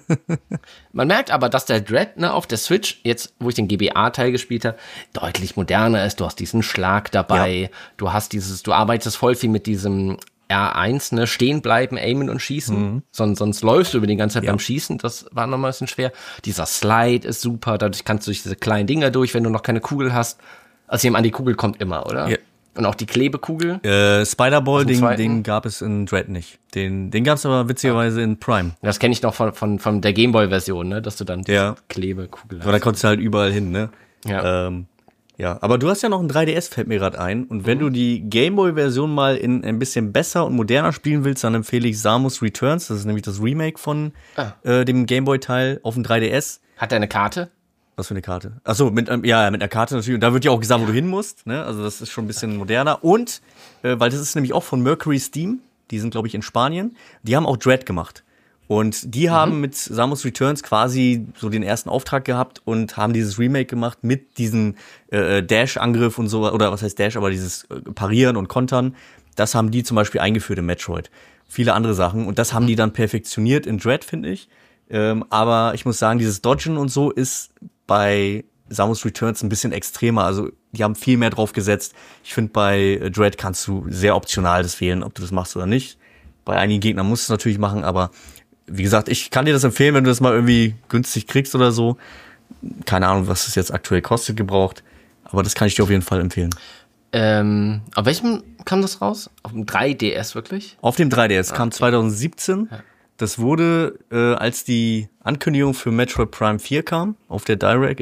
Speaker 2: Man merkt aber, dass der Dread auf der Switch, jetzt wo ich den GBA-Teil gespielt habe, deutlich moderner ist. Du hast diesen Schlag dabei, du arbeitest voll viel mit diesem R1, ne, stehen bleiben, aimen und schießen. Sonst läufst du über die ganze Zeit beim Schießen, das war nochmal ein bisschen schwer. Dieser Slide ist super, dadurch kannst du durch diese kleinen Dinger durch, wenn du noch keine Kugel hast. Also jemand an die Kugel kommt immer, oder? Ja. Und auch die Klebekugel.
Speaker 1: Spider-Ball, den gab es in Dread nicht. Den gab es aber witzigerweise in Prime.
Speaker 2: Das kenne ich noch von der Gameboy-Version, ne, dass du dann die Klebekugel hast.
Speaker 1: Aber da konntest du halt überall hin, ne?
Speaker 2: Ja.
Speaker 1: Ja, aber du hast ja noch ein 3DS, fällt mir gerade ein. Und wenn du die Gameboy-Version mal in ein bisschen besser und moderner spielen willst, dann empfehle ich Samus Returns. Das ist nämlich das Remake von dem Gameboy-Teil auf dem 3DS.
Speaker 2: Hat der eine Karte?
Speaker 1: Was für eine Karte? Achso, mit einer Karte natürlich. Und da wird ja auch gesagt, wo du hin musst. Ne? Also das ist schon ein bisschen moderner. Und, weil das ist nämlich auch von Mercury Steam. Die sind, glaube ich, in Spanien. Die haben auch Dread gemacht. Und die haben mit Samus Returns quasi so den ersten Auftrag gehabt und haben dieses Remake gemacht mit diesem Dash-Angriff und so, oder was heißt Dash, aber dieses Parieren und Kontern. Das haben die zum Beispiel eingeführt in Metroid. Viele andere Sachen. Und das haben die dann perfektioniert in Dread, finde ich. Aber ich muss sagen, dieses Dodgen und so ist bei Samus Returns ein bisschen extremer. Also die haben viel mehr drauf gesetzt. Ich finde, bei Dread kannst du sehr optional das wählen, ob du das machst oder nicht. Bei einigen Gegnern musst du es natürlich machen, aber wie gesagt, ich kann dir das empfehlen, wenn du das mal irgendwie günstig kriegst oder so. Keine Ahnung, was es jetzt aktuell kostet, gebraucht. Aber das kann ich dir auf jeden Fall empfehlen.
Speaker 2: Auf welchem kam das raus? Auf dem 3DS wirklich?
Speaker 1: Auf dem 3DS kam 2017. Ja. Das wurde, als die Ankündigung für Metroid Prime 4 kam, auf der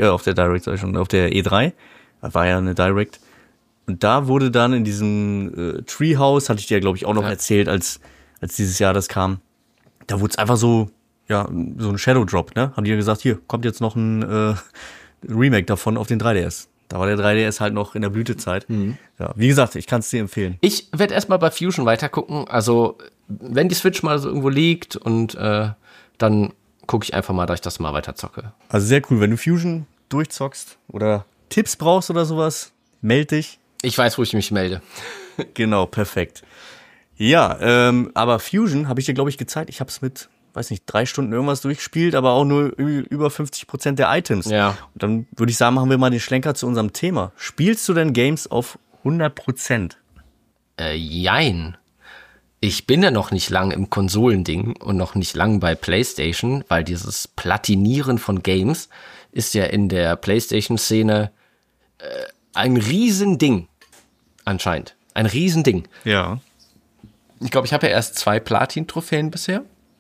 Speaker 1: E3. Das war ja eine Direct. Und da wurde dann in diesem Treehouse, hatte ich dir ja, glaube ich, auch noch erzählt, als dieses Jahr das kam. Da wurde es einfach so ein Shadow Drop, ne? Haben die ja gesagt, hier, kommt jetzt noch ein Remake davon auf den 3DS. Da war der 3DS halt noch in der Blütezeit. Ja, wie gesagt, ich kann es dir empfehlen.
Speaker 2: Ich werde erstmal bei Fusion weiter gucken. Also, wenn die Switch mal so irgendwo liegt und dann gucke ich einfach mal, dass ich das mal weiter zocke.
Speaker 1: Also sehr cool, wenn du Fusion durchzockst oder Tipps brauchst oder sowas, meld dich.
Speaker 2: Ich weiß, wo ich mich melde.
Speaker 1: Genau, perfekt. Ja, aber Fusion habe ich dir, glaube ich, gezeigt. Ich habe es mit, 3 Stunden irgendwas durchgespielt, aber auch nur über 50% der Items.
Speaker 2: Ja.
Speaker 1: Und dann würde ich sagen, machen wir mal den Schlenker zu unserem Thema. Spielst du denn Games auf 100%?
Speaker 2: Jein. Ich bin ja noch nicht lang im Konsolending und noch nicht lang bei PlayStation, weil dieses Platinieren von Games ist ja in der PlayStation-Szene ein Riesending anscheinend. Ein Riesending.
Speaker 1: Ja.
Speaker 2: Ich glaube, ich habe ja erst 2 Platin-Trophäen bisher.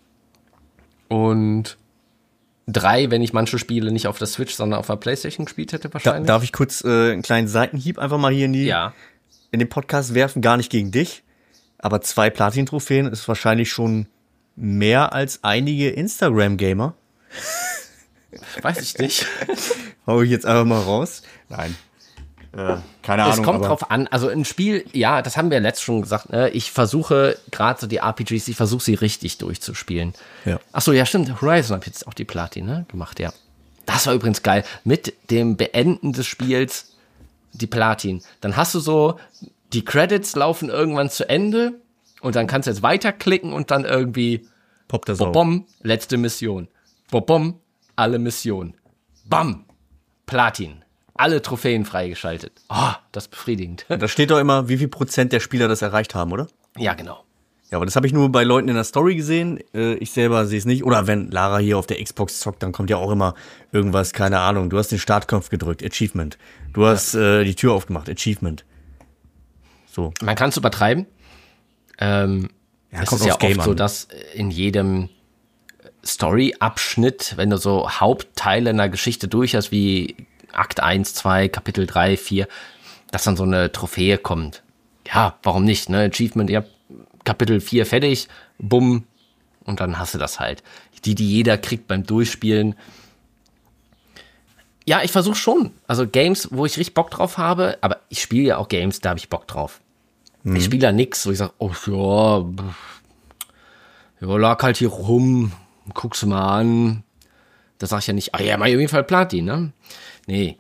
Speaker 2: Und 3, wenn ich manche Spiele nicht auf der Switch, sondern auf der PlayStation gespielt hätte wahrscheinlich.
Speaker 1: Darf ich kurz einen kleinen Seitenhieb einfach mal hier in den Podcast werfen? Gar nicht gegen dich. Aber 2 Platin-Trophäen ist wahrscheinlich schon mehr als einige Instagram-Gamer.
Speaker 2: Weiß ich nicht.
Speaker 1: Hau ich jetzt einfach mal raus. Nein. Keine Ahnung.
Speaker 2: Es kommt drauf an. Also ein Spiel, ja, das haben wir letztens schon gesagt. Ich versuche gerade so die RPGs, ich versuche sie richtig durchzuspielen.
Speaker 1: Ja.
Speaker 2: Ach so, ja, stimmt. Horizon habe jetzt auch die Platin gemacht, ja. Das war übrigens geil. Mit dem Beenden des Spiels die Platin. Dann hast du so, die Credits laufen irgendwann zu Ende und dann kannst du jetzt weiterklicken und dann irgendwie
Speaker 1: Poppt das auf.
Speaker 2: bom, letzte Mission. Bom, alle Missionen. Bam, Platin. Alle Trophäen freigeschaltet. Oh, das ist befriedigend.
Speaker 1: Da steht doch immer, wie viel Prozent der Spieler das erreicht haben, oder?
Speaker 2: Ja, genau.
Speaker 1: Ja, aber das habe ich nur bei Leuten in der Story gesehen. Ich selber sehe es nicht. Oder wenn Lara hier auf der Xbox zockt, dann kommt ja auch immer irgendwas, keine Ahnung. Du hast den Startknopf gedrückt, Achievement. Du hast die Tür aufgemacht, Achievement. So.
Speaker 2: Man kann es übertreiben. Es ist ja oft so, dass in jedem Story-Abschnitt, wenn du so Hauptteile einer Geschichte durch hast, wie Akt 1, 2, Kapitel 3, 4, dass dann so eine Trophäe kommt. Ja, warum nicht, ne? Achievement, ja, Kapitel 4 fertig, bumm, und dann hast du das halt. Die jeder kriegt beim Durchspielen. Ja, ich versuche schon. Also Games, wo ich richtig Bock drauf habe, aber ich spiele ja auch Games, da habe ich Bock drauf. Ich spiele da nix, wo ich sage, oh ja, lag halt hier rum, guck's mal an. Da sag ich ja nicht, ja, mal auf jeden Fall Platin, ne? Nee.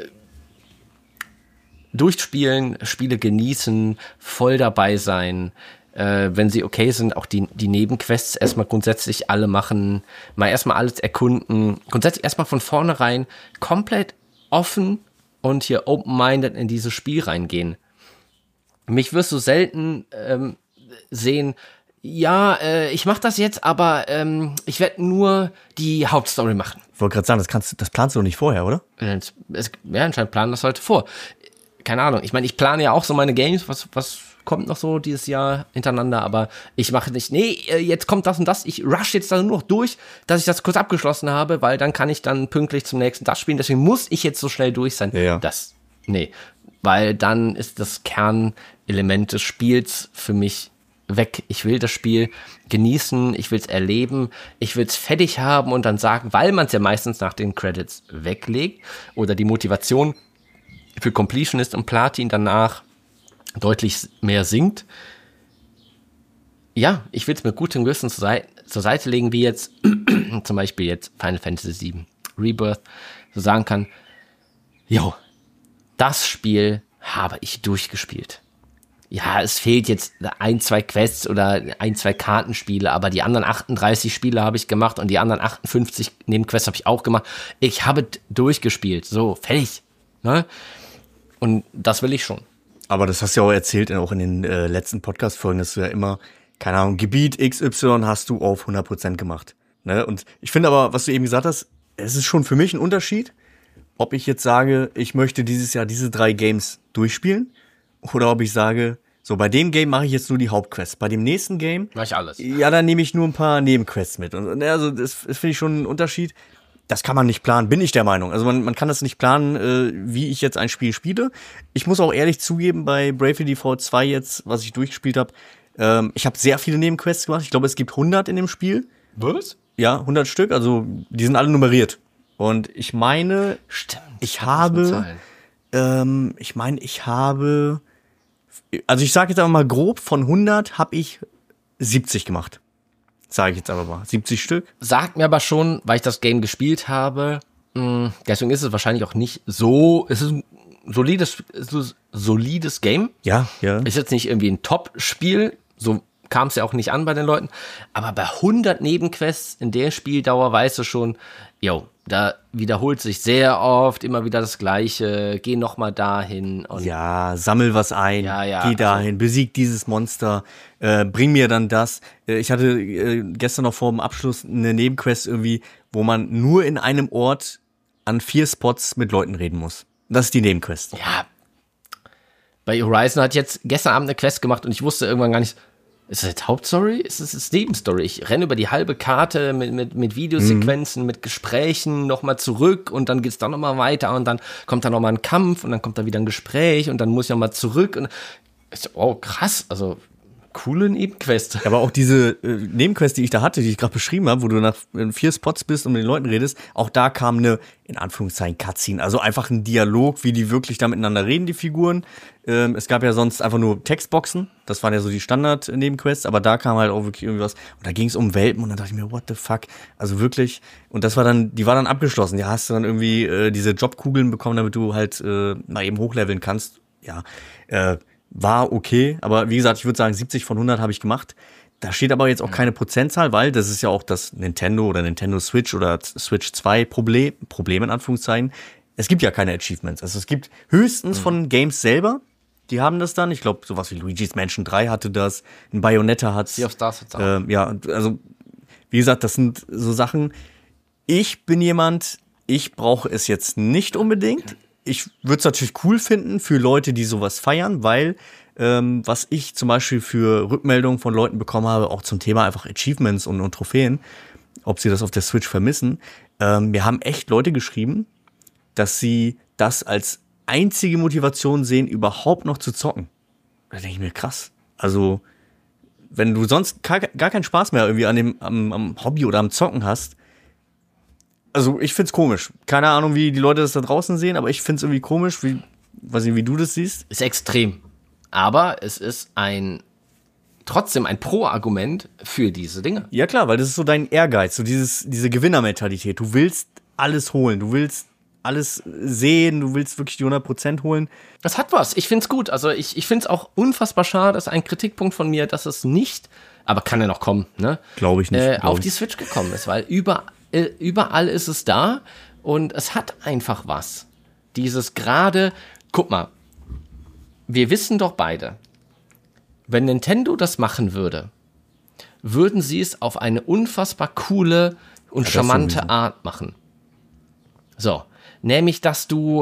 Speaker 2: Durchspielen, Spiele genießen, voll dabei sein. Wenn sie okay sind, auch die Nebenquests erstmal grundsätzlich alle machen, mal erstmal alles erkunden, grundsätzlich erstmal von vornherein komplett offen und hier open-minded in dieses Spiel reingehen. Mich wirst du selten sehen, ja, ich mache das jetzt, aber ich werde nur die Hauptstory machen.
Speaker 1: Ich wollte gerade sagen, das planst du doch nicht vorher, oder?
Speaker 2: Ja, anscheinend planen das Leute vor. Keine Ahnung, ich meine, ich plane ja auch so meine Games, was kommt noch so dieses Jahr hintereinander, aber ich mache nicht, jetzt kommt das und das, ich rush jetzt da nur noch durch, dass ich das kurz abgeschlossen habe, weil dann kann ich dann pünktlich zum nächsten das spielen, deswegen muss ich jetzt so schnell durch sein.
Speaker 1: Ja.
Speaker 2: Weil dann ist das Kernelement des Spiels für mich weg. Ich will das Spiel genießen, ich will es erleben, ich will es fertig haben und dann sagen, weil man es ja meistens nach den Credits weglegt oder die Motivation für Completionist und Platin danach deutlich mehr sinkt. Ja, ich will es mit gutem Gewissen zur Seite legen, wie jetzt zum Beispiel jetzt Final Fantasy VII Rebirth, so sagen kann, das Spiel habe ich durchgespielt. Ja, es fehlt jetzt 1, 2 Quests oder 1, 2 Kartenspiele, aber die anderen 38 Spiele habe ich gemacht und die anderen 58 Nebenquests habe ich auch gemacht. Ich habe durchgespielt. So, fertig. Ne? Und das will ich schon.
Speaker 1: Aber das hast du ja auch erzählt, auch in den letzten Podcast-Folgen, dass du ja immer, keine Ahnung, Gebiet XY hast du auf 100% gemacht. Ne? Und ich finde aber, was du eben gesagt hast, es ist schon für mich ein Unterschied, ob ich jetzt sage, ich möchte dieses Jahr diese 3 Games durchspielen oder ob ich sage, so bei dem Game mache ich jetzt nur die Hauptquests. Bei dem nächsten Game
Speaker 2: mache ich alles.
Speaker 1: Ja, dann nehme ich nur ein paar Nebenquests mit. Und also das finde ich schon ein Unterschied. Das kann man nicht planen, bin ich der Meinung. Also man kann das nicht planen, wie ich jetzt ein Spiel spiele. Ich muss auch ehrlich zugeben, bei Bravely Default 2 jetzt, was ich durchgespielt habe, ich habe sehr viele Nebenquests gemacht. Ich glaube, es gibt 100 in dem Spiel.
Speaker 2: Was?
Speaker 1: Ja, 100 Stück. Also die sind alle nummeriert. Und ich meine,
Speaker 2: stimmt,
Speaker 1: ich habe, also ich sage jetzt aber mal grob, von 100 habe ich 70 gemacht. Sage ich jetzt aber mal. 70 Stück.
Speaker 2: Sagt mir aber schon, weil ich das Game gespielt habe, deswegen ist es wahrscheinlich auch nicht so, es ist ein solides Game.
Speaker 1: Ja.
Speaker 2: Ist jetzt nicht irgendwie ein Top-Spiel, so kam es ja auch nicht an bei den Leuten, aber bei 100 Nebenquests in der Spieldauer weißt du schon, da wiederholt sich sehr oft immer wieder das Gleiche, geh nochmal dahin. Und
Speaker 1: ja, sammel was ein, geh dahin, besieg dieses Monster, bring mir dann das. Ich hatte gestern noch vor dem Abschluss eine Nebenquest irgendwie, wo man nur in einem Ort an 4 Spots mit Leuten reden muss. Das ist die Nebenquest.
Speaker 2: Ja, bei Horizon hat jetzt gestern Abend eine Quest gemacht und ich wusste irgendwann gar nicht, ist das jetzt Hauptstory? Ist das jetzt Nebenstory? Ich renne über die halbe Karte mit Videosequenzen, mit Gesprächen nochmal zurück und dann geht's dann nochmal weiter und dann kommt da nochmal ein Kampf und dann kommt da wieder ein Gespräch und dann muss ich nochmal zurück und ich so, oh krass, also coole Nebenquest.
Speaker 1: Aber auch diese Nebenquest, die ich da hatte, die ich gerade beschrieben habe, wo du nach 4 Spots bist und mit den Leuten redest, auch da kam eine, in Anführungszeichen, Cutscene. Also einfach ein Dialog, wie die wirklich da miteinander reden, die Figuren. Es gab ja sonst einfach nur Textboxen. Das waren ja so die Standard-Nebenquests. Aber da kam halt auch wirklich irgendwie was. Und da ging es um Welpen. Und dann dachte ich mir, what the fuck? Also wirklich. Und das war dann, die war dann abgeschlossen. Ja, hast du dann irgendwie diese Jobkugeln bekommen, damit du halt mal eben hochleveln kannst. Ja, war okay, aber wie gesagt, ich würde sagen, 70 von 100 habe ich gemacht. Da steht aber jetzt auch keine Prozentzahl, weil das ist ja auch das Nintendo oder Nintendo Switch oder Switch 2 Problem in Anführungszeichen. Es gibt ja keine Achievements. Also es gibt höchstens von Games selber, die haben das dann. Ich glaube, sowas wie Luigi's Mansion 3 hatte das, ein Bayonetta hat's.
Speaker 2: Sea of Stars hat's auch.
Speaker 1: Ja, also wie gesagt, das sind so Sachen. Ich bin jemand, ich brauche es jetzt nicht unbedingt. Ich würde es natürlich cool finden für Leute, die sowas feiern, weil was ich zum Beispiel für Rückmeldungen von Leuten bekommen habe, auch zum Thema einfach Achievements und Trophäen, ob sie das auf der Switch vermissen. Mir haben echt Leute geschrieben, dass sie das als einzige Motivation sehen, überhaupt noch zu zocken. Da denke ich mir, krass. Also, wenn du sonst gar keinen Spaß mehr irgendwie am Hobby oder am Zocken hast, also ich find's komisch. Keine Ahnung, wie die Leute das da draußen sehen, aber ich find's irgendwie komisch, weiß nicht, wie du das siehst.
Speaker 2: Ist extrem. Aber es ist trotzdem ein Pro-Argument für diese Dinge.
Speaker 1: Ja klar, weil das ist so dein Ehrgeiz, so diese Gewinnermentalität. Du willst alles holen, du willst alles sehen, du willst wirklich die 100% holen.
Speaker 2: Das hat was, ich find's gut. Also ich find's auch unfassbar schade, das ist ein Kritikpunkt von mir, dass es nicht, aber kann ja noch kommen, ne?
Speaker 1: Glaube ich nicht.
Speaker 2: Auf die Switch gekommen ist, weil überall ist es da und es hat einfach was. Dieses gerade, guck mal, wir wissen doch beide, wenn Nintendo das machen würde, würden sie es auf eine unfassbar coole und charmante Art machen. So, nämlich, dass du,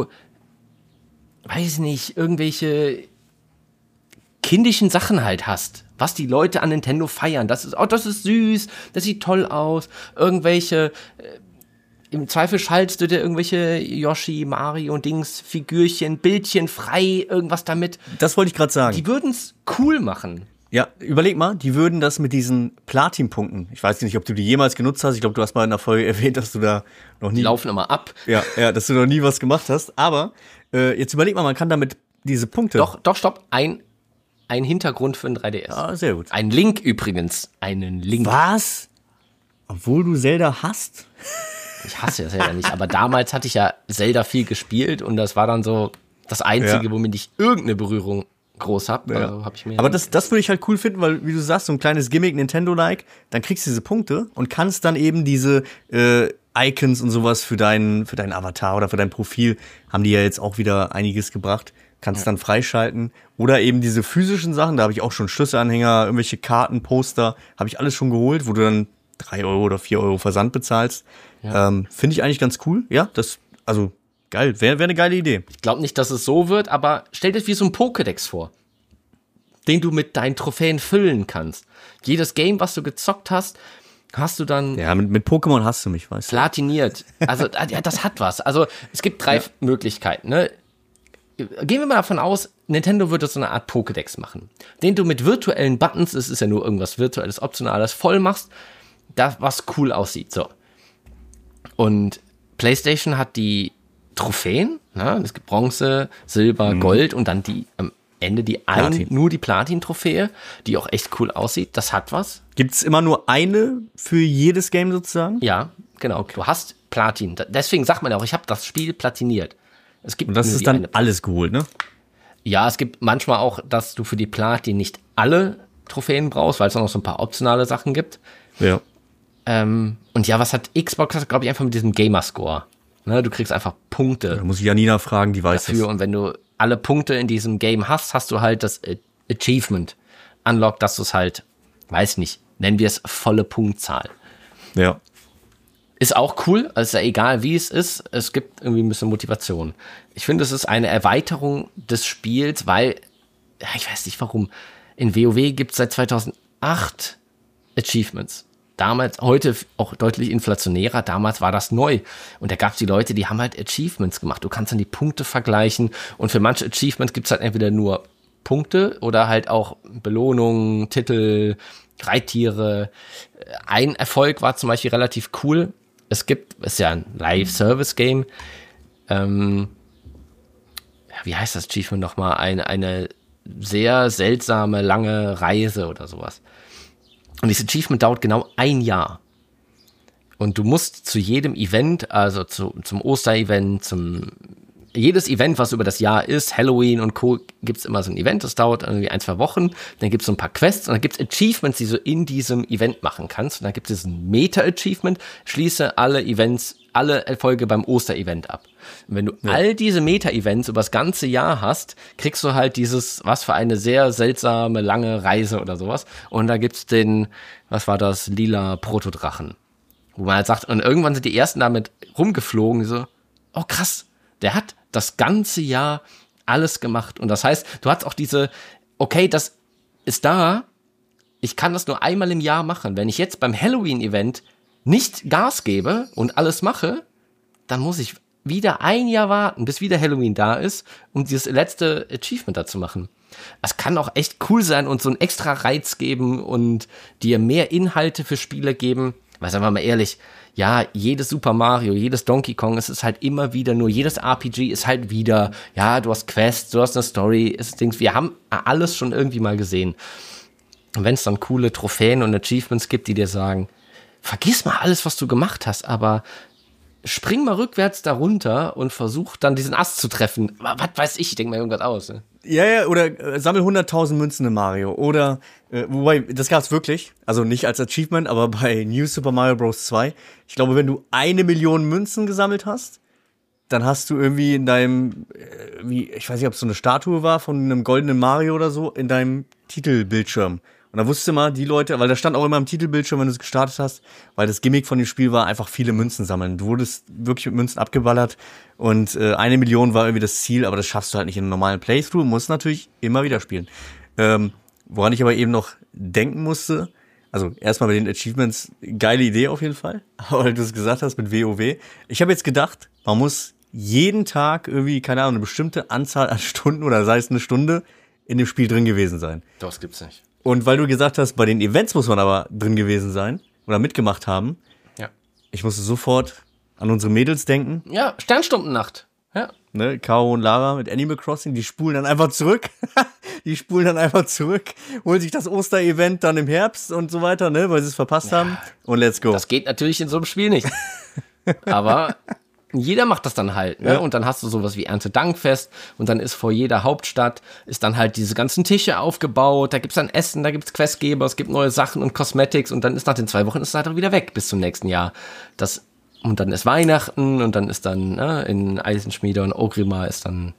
Speaker 2: weiß nicht, irgendwelche kindischen Sachen halt hast, was die Leute an Nintendo feiern. Das ist süß, das sieht toll aus. Irgendwelche, im Zweifel schaltest du dir irgendwelche Yoshi, Mario und Dings, Figürchen, Bildchen frei, irgendwas damit.
Speaker 1: Das wollte ich gerade sagen.
Speaker 2: Die würden's cool machen.
Speaker 1: Ja, überleg mal, die würden das mit diesen Platin-Punkten, ich weiß nicht, ob du die jemals genutzt hast, ich glaube, du hast mal in der Folge erwähnt, dass du da noch nie...
Speaker 2: Die laufen immer ab.
Speaker 1: Ja, dass du noch nie was gemacht hast, aber jetzt überleg mal, man kann damit diese Punkte...
Speaker 2: Doch, stopp, ein Hintergrund für ein 3DS.
Speaker 1: Ah, sehr gut.
Speaker 2: Ein Link übrigens, einen Link.
Speaker 1: Was? Obwohl du Zelda hast?
Speaker 2: Ich hasse ja Zelda nicht, aber damals hatte ich ja Zelda viel gespielt und das war dann so das Einzige, womit ich irgendeine Berührung groß habe.
Speaker 1: Ja.
Speaker 2: Also hab ich mir
Speaker 1: aber das würde ich halt cool finden, weil, wie du sagst, so ein kleines Gimmick Nintendo-like, dann kriegst du diese Punkte und kannst dann eben diese Icons und sowas für deinen Avatar oder für dein Profil, haben die ja jetzt auch wieder einiges gebracht, kannst dann freischalten. Oder eben diese physischen Sachen, da habe ich auch schon Schlüsselanhänger, irgendwelche Karten, Poster, habe ich alles schon geholt, wo du dann 3 € oder 4 € Versand bezahlst. Ja. Finde ich eigentlich ganz cool. Ja, also geil, wäre eine geile Idee.
Speaker 2: Ich glaube nicht, dass es so wird, aber stell dir wie so ein Pokédex vor, den du mit deinen Trophäen füllen kannst. Jedes Game, was du gezockt hast, hast du dann...
Speaker 1: Ja, mit Pokémon hast du mich, weißt du.
Speaker 2: Platiniert. Also, ja, das hat was. Also, es gibt 3 Möglichkeiten, ne? Gehen wir mal davon aus, Nintendo würde so eine Art Pokédex machen, den du mit virtuellen Buttons, es ist ja nur irgendwas virtuelles, optionales, voll machst, das was cool aussieht, so. Und PlayStation hat die Trophäen, ne? Es gibt Bronze, Silber, Gold und dann am Ende nur die Platin-Trophäe, die auch echt cool aussieht, das hat was.
Speaker 1: Gibt's immer nur eine für jedes Game sozusagen?
Speaker 2: Ja, genau, du hast Platin, deswegen sagt man ja auch, ich habe das Spiel platiniert.
Speaker 1: Und das ist dann alles geholt, ne?
Speaker 2: Ja, es gibt manchmal auch, dass du für die Platin nicht alle Trophäen brauchst, weil es auch noch so ein paar optionale Sachen gibt.
Speaker 1: Ja.
Speaker 2: Und ja, was hat Xbox, glaube ich, einfach mit diesem Gamerscore. Ne, du kriegst einfach Punkte.
Speaker 1: Da muss ich Janina fragen, die weiß
Speaker 2: dafür.
Speaker 1: das.
Speaker 2: Und wenn du alle Punkte in diesem Game hast du halt das Achievement unlocked, dass du es halt, weiß nicht, nennen wir es volle Punktzahl.
Speaker 1: Ja.
Speaker 2: Ist auch cool, also egal wie es ist, es gibt irgendwie ein bisschen Motivation. Ich finde, es ist eine Erweiterung des Spiels, weil, ich weiß nicht warum, in WoW gibt es seit 2008 Achievements. Damals, heute auch deutlich inflationärer, damals war das neu. Und da gab es die Leute, die haben halt Achievements gemacht. Du kannst dann die Punkte vergleichen und für manche Achievements gibt es halt entweder nur Punkte oder halt auch Belohnungen, Titel, Reittiere. Ein Erfolg war zum Beispiel relativ cool. Ist ja ein Live-Service-Game. Wie heißt das Achievement nochmal? Eine sehr seltsame, lange Reise oder sowas. Und dieses Achievement dauert genau 1 Jahr. Und du musst zu jedem Event, also zum Oster-Event, jedes Event, was über das Jahr ist, Halloween und Co., gibt's immer so ein Event, das dauert irgendwie 1-2 Wochen, dann gibt's so ein paar Quests und dann gibt's Achievements, die du in diesem Event machen kannst. Und dann gibt es ein Meta-Achievement, schließe alle Erfolge beim Oster-Event ab. Und wenn du all diese Meta-Events über das ganze Jahr hast, kriegst du halt was für eine sehr seltsame, lange Reise oder sowas. Und da gibt's lila Protodrachen. Wo man halt sagt, und irgendwann sind die ersten damit rumgeflogen, die so, oh krass, der hat das ganze Jahr alles gemacht. Und das heißt, du hast auch okay, das ist da, ich kann das nur einmal im Jahr machen. Wenn ich jetzt beim Halloween-Event nicht Gas gebe und alles mache, dann muss ich wieder 1 Jahr warten, bis wieder Halloween da ist, um dieses letzte Achievement da zu machen. Es kann auch echt cool sein und so einen extra Reiz geben und dir mehr Inhalte für Spiele geben. Weil, sagen wir mal ehrlich, ja, jedes Super Mario, jedes Donkey Kong, es ist halt immer wieder nur, jedes RPG ist halt wieder, ja, du hast Quests, du hast eine Story, wir haben alles schon irgendwie mal gesehen. Und wenn es dann coole Trophäen und Achievements gibt, die dir sagen, vergiss mal alles, was du gemacht hast, aber spring mal rückwärts da runter und versuch dann diesen Ast zu treffen. Was weiß ich denke mir irgendwas aus. Ne?
Speaker 1: Ja, oder sammel 100.000 Münzen in Mario. Oder, wobei, das gab's wirklich. Also nicht als Achievement, aber bei New Super Mario Bros. 2. Ich glaube, wenn du 1 Million Münzen gesammelt hast, dann hast du irgendwie in deinem, ich weiß nicht, ob es so eine Statue war von einem goldenen Mario oder so, in deinem Titelbildschirm. Und da wusste man, die Leute, weil da stand auch immer im Titelbildschirm, wenn du es gestartet hast, weil das Gimmick von dem Spiel war, einfach viele Münzen sammeln. Du wurdest wirklich mit Münzen abgeballert und 1 Million war irgendwie das Ziel, aber das schaffst du halt nicht in einem normalen Playthrough, musst natürlich immer wieder spielen. Woran ich aber eben noch denken musste, also erstmal bei den Achievements, geile Idee auf jeden Fall, weil du es gesagt hast mit WoW. Ich habe jetzt gedacht, man muss jeden Tag irgendwie, keine Ahnung, eine bestimmte Anzahl an Stunden oder sei es eine Stunde in dem Spiel drin gewesen sein.
Speaker 2: Das gibt's nicht.
Speaker 1: Und weil du gesagt hast, bei den Events muss man aber drin gewesen sein oder mitgemacht haben.
Speaker 2: Ja.
Speaker 1: Ich musste sofort an unsere Mädels denken.
Speaker 2: Ja, Sternstundennacht. Ja.
Speaker 1: Ne, Caro und Lara mit Animal Crossing, die spulen dann einfach zurück. Holen sich das Oster-Event dann im Herbst und so weiter, ne, weil sie es verpasst haben. Und let's go.
Speaker 2: Das geht natürlich in so einem Spiel nicht. Aber jeder macht das dann halt, ne? Ja. Und dann hast du sowas wie Erntedankfest und dann ist vor jeder Hauptstadt ist dann halt diese ganzen Tische aufgebaut, da gibt's dann Essen, da gibt's Questgeber, es gibt neue Sachen und Cosmetics und dann ist nach den 2 Wochen ist es halt auch wieder weg bis zum nächsten Jahr. Und dann ist Weihnachten und dann ist dann, ne, in Eisenschmiede und Ogrimmar ist dann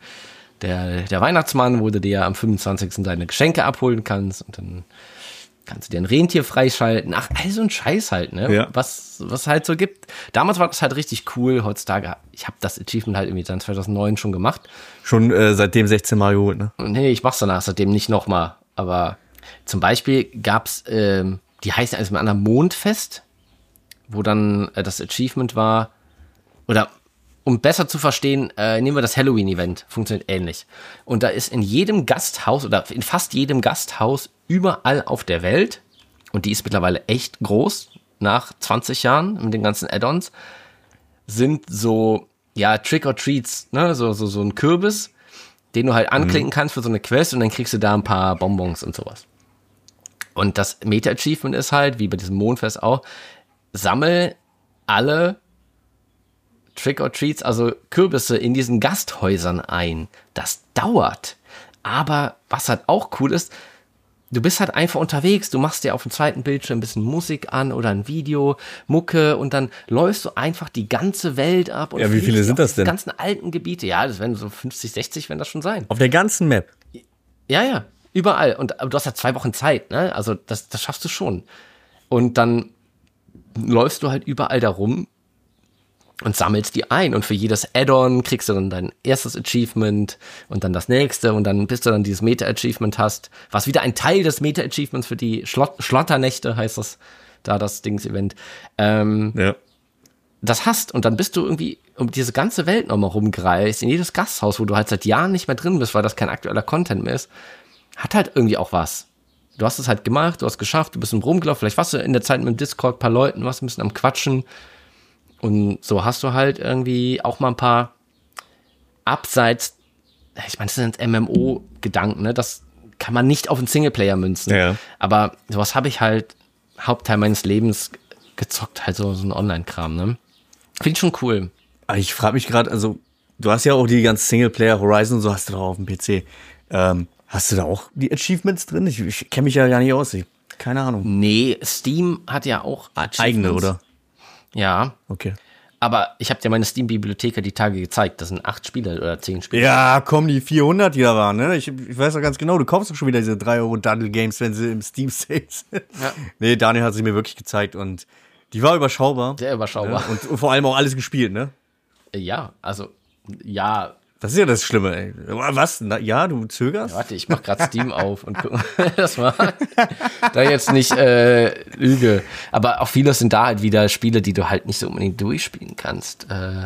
Speaker 2: der Weihnachtsmann, wo du dir am 25. deine Geschenke abholen kannst und dann kannst du dir ein Rentier freischalten. Ach, all so ein Scheiß halt, ne? Ja. Was halt so gibt. Damals war das halt richtig cool. Heutzutage, ich habe das Achievement halt irgendwie dann 2009 schon gemacht.
Speaker 1: Schon seitdem 16 Mal geholt, ne?
Speaker 2: Nee, ich mach's danach seitdem nicht nochmal. Aber zum Beispiel gab's, die heißt eines mit einem Mondfest, wo dann das Achievement war, oder um besser zu verstehen, nehmen wir das Halloween-Event, funktioniert ähnlich. Und da ist in jedem Gasthaus oder in fast jedem Gasthaus überall auf der Welt, und die ist mittlerweile echt groß, nach 20 Jahren mit den ganzen Add-ons, sind so, ja, Trick-or-Treats, ne, so ein Kürbis, den du halt anklicken kannst für so eine Quest und dann kriegst du da ein paar Bonbons und sowas. Und das Meta-Achievement ist halt, wie bei diesem Mondfest auch, sammel alle Trick-or-Treats, also Kürbisse in diesen Gasthäusern ein. Das dauert. Aber was halt auch cool ist, du bist halt einfach unterwegs, du machst dir auf dem zweiten Bildschirm ein bisschen Musik an oder ein Video, Mucke und dann läufst du einfach die ganze Welt ab. Und
Speaker 1: ja, wie viele sind das denn?
Speaker 2: Die ganzen alten Gebiete, ja, das werden so 50, 60 werden das schon sein.
Speaker 1: Auf der ganzen Map?
Speaker 2: Ja, überall. Und du hast ja 2 Wochen Zeit, ne? Also das schaffst du schon. Und dann läufst du halt überall da rum und sammelst die ein. Und für jedes Add-on kriegst du dann dein erstes Achievement und dann das nächste und dann bis du dann dieses Meta-Achievement hast, was wieder ein Teil des Meta-Achievements für die Schlotternächte heißt das Dings-Event.
Speaker 1: Ja.
Speaker 2: Das hast und dann bist du irgendwie um diese ganze Welt nochmal rumgereist, in jedes Gasthaus, wo du halt seit Jahren nicht mehr drin bist, weil das kein aktueller Content mehr ist. hat halt irgendwie auch was. Du hast es halt gemacht, du hast es geschafft, du bist rumgelaufen, vielleicht warst du in der Zeit mit dem Discord ein paar Leuten, warst ein bisschen am Quatschen und so hast du halt irgendwie auch mal ein paar abseits, ich meine, das sind MMO-Gedanken, ne? Das kann man nicht auf einen Singleplayer münzen, aber sowas habe ich halt Hauptteil meines Lebens gezockt, halt so ein Online-Kram, ne? Finde ich schon cool.
Speaker 1: Ich frage mich gerade, also du hast ja auch die ganzen Singleplayer, Horizon und so hast du doch auf dem PC. Hast du da auch die Achievements drin? Ich kenne mich ja gar nicht aus. Keine Ahnung.
Speaker 2: Nee, Steam hat ja auch
Speaker 1: eigene, oder?
Speaker 2: Ja.
Speaker 1: Okay.
Speaker 2: Aber ich habe dir meine Steam-Bibliothek die Tage gezeigt. Das sind 8 Spiele oder 10 Spiele.
Speaker 1: Ja, komm, die 400, die da waren, ne? Ich weiß doch ganz genau, du kaufst doch schon wieder diese 3 € Bundle-Games, wenn sie im Steam-Sale sind. Ja. Nee, Daniel hat sie mir wirklich gezeigt und die war überschaubar.
Speaker 2: Sehr überschaubar.
Speaker 1: Ne? Und vor allem auch alles gespielt, ne?
Speaker 2: Ja, also, ja.
Speaker 1: Das ist ja das Schlimme, ey. Was? Ja, du zögerst?
Speaker 2: Ja, warte, ich mach grad Steam auf und guck mal, das war da jetzt nicht lüge. Aber auch vieles sind da halt wieder Spiele, die du halt nicht so unbedingt durchspielen kannst.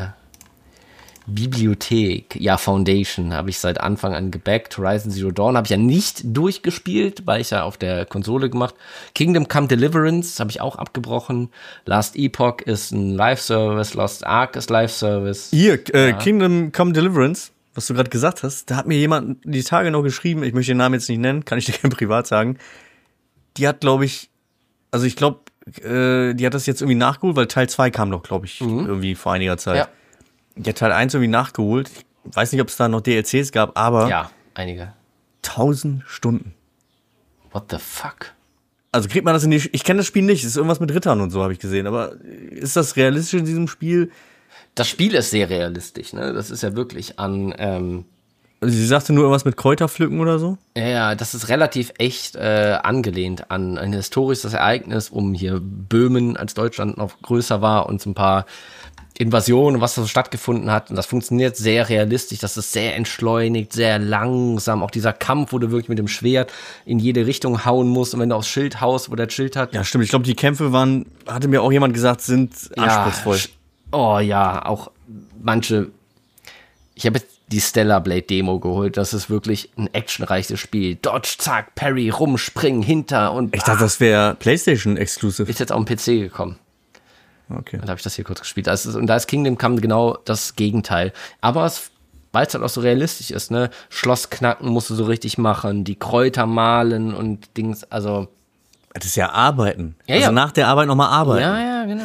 Speaker 2: Bibliothek, ja, Foundation habe ich seit Anfang an gebackt. Horizon Zero Dawn habe ich ja nicht durchgespielt, weil ich ja auf der Konsole gemacht. Kingdom Come Deliverance habe ich auch abgebrochen. Last Epoch ist ein Live-Service, Lost Ark ist Live-Service.
Speaker 1: Hier, Kingdom Come Deliverance, was du gerade gesagt hast, da hat mir jemand die Tage noch geschrieben, ich möchte den Namen jetzt nicht nennen, kann ich dir gerne privat sagen. Die hat, glaube ich, also ich glaube, die hat das jetzt irgendwie nachgeholt, weil Teil 2 kam doch, glaube ich, irgendwie vor einiger Zeit. Ja. Die hat Teil 1 irgendwie nachgeholt. Ich weiß nicht, ob es da noch DLCs gab, aber...
Speaker 2: Ja, einige.
Speaker 1: 1000 Stunden.
Speaker 2: What the fuck?
Speaker 1: Also kriegt man das in die... Ich kenne das Spiel nicht, es ist irgendwas mit Rittern und so, habe ich gesehen. Aber ist das realistisch in diesem Spiel?
Speaker 2: Das Spiel ist sehr realistisch, ne? Das ist ja wirklich an...
Speaker 1: Also sie sagte nur irgendwas mit Kräuterpflücken oder so?
Speaker 2: Ja, das ist relativ echt angelehnt an ein historisches Ereignis, um hier Böhmen, als Deutschland noch größer war und so ein paar... Invasion, was da so stattgefunden hat. Und das funktioniert sehr realistisch. Das ist sehr entschleunigt, sehr langsam. Auch dieser Kampf, wo du wirklich mit dem Schwert in jede Richtung hauen musst. Und wenn du aufs Schild haust, wo der Schild hat.
Speaker 1: Ja, stimmt. Ich glaube, die Kämpfe waren, hatte mir auch jemand gesagt, sind anspruchsvoll.
Speaker 2: Oh ja, auch manche. Ich habe jetzt die Stellar Blade Demo geholt. Das ist wirklich ein actionreiches Spiel. Dodge, zack, Parry, rumspringen, hinter und.
Speaker 1: Ich dachte, das wäre PlayStation Exclusive.
Speaker 2: Ist jetzt auf den PC gekommen.
Speaker 1: Okay.
Speaker 2: Dann habe ich das hier kurz gespielt. Und da ist Kingdom Come genau das Gegenteil. Aber weil es halt auch so realistisch ist, ne? Schloss knacken musst du so richtig machen, die Kräuter mahlen und Dings, also.
Speaker 1: Das ist ja Arbeiten.
Speaker 2: Ja,
Speaker 1: also nach der Arbeit nochmal arbeiten.
Speaker 2: Ja, genau.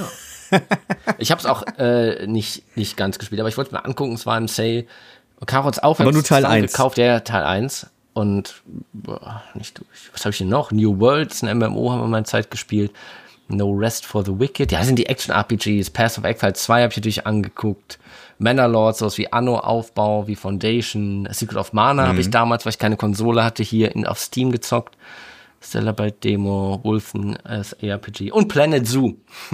Speaker 2: Ich habe es auch nicht ganz gespielt, aber ich wollte mir angucken, es war im Sale. Caro hat's auch
Speaker 1: aber nur Teil 1
Speaker 2: gekauft, ja, Teil 1. Und nicht durch. Was habe ich denn noch? New World, ist ein MMO, haben wir mal eine Zeit gespielt. No Rest for the Wicked. Ja, das sind die Action-RPGs. Path of Exile 2 habe ich natürlich angeguckt. Manor sowas wie Anno-Aufbau, wie Foundation. Secret of Mana habe ich damals, weil ich keine Konsole hatte, hier auf Steam gezockt. Stellar Blade Demo, Wolfen als RPG und Planet Zoo.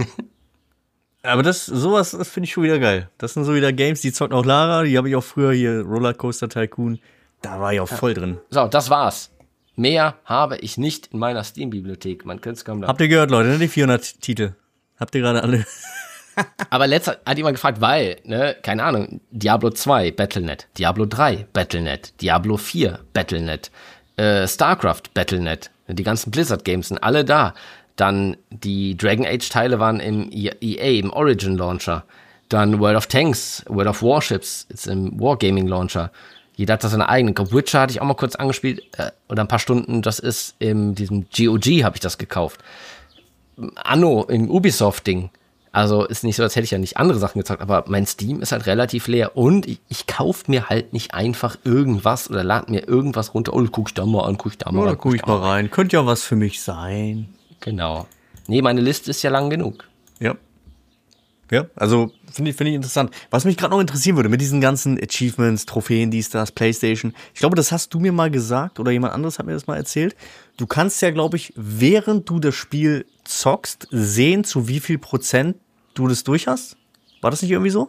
Speaker 1: Aber sowas finde ich schon wieder geil. Das sind so wieder Games, die zockt auch Lara. Die habe ich auch früher hier, Rollercoaster Tycoon. Da war ich auch voll drin.
Speaker 2: So, das war's. Mehr habe ich nicht in meiner Steam-Bibliothek. Man könnte es kaum glauben.
Speaker 1: Habt ihr gehört, Leute, ne? Die 400 Titel. Habt ihr gerade alle?
Speaker 2: Aber letzter hat jemand gefragt, weil, ne, keine Ahnung, Diablo 2, Battle.net, Diablo 3, Battle.net, Diablo 4, Battle.net, StarCraft, Battle.net, die ganzen Blizzard-Games sind alle da. Dann die Dragon Age-Teile waren im EA, im Origin-Launcher. Dann World of Tanks, World of Warships, ist im Wargaming-Launcher. Jeder hat da seine eigenen. Witcher hatte ich auch mal kurz angespielt, oder ein paar Stunden. Das ist in diesem GOG habe ich das gekauft. Anno im Ubisoft-Ding. Also ist nicht so, als hätte ich ja nicht andere Sachen gezockt, aber mein Steam ist halt relativ leer. Und ich kaufe mir halt nicht einfach irgendwas oder lade mir irgendwas runter. Oh, guck ich da mal an, guck ich da mal
Speaker 1: an. Guck ich mal rein. Könnte ja was für mich sein.
Speaker 2: Genau. Nee, meine Liste ist ja lang genug.
Speaker 1: Ja. Ja, also finde ich interessant. Was mich gerade noch interessieren würde, mit diesen ganzen Achievements, Trophäen, dies, das, PlayStation. Ich glaube, das hast du mir mal gesagt oder jemand anderes hat mir das mal erzählt. Du kannst ja, glaube ich, während du das Spiel zockst, sehen, zu wie viel Prozent du das durch hast. War das nicht irgendwie so?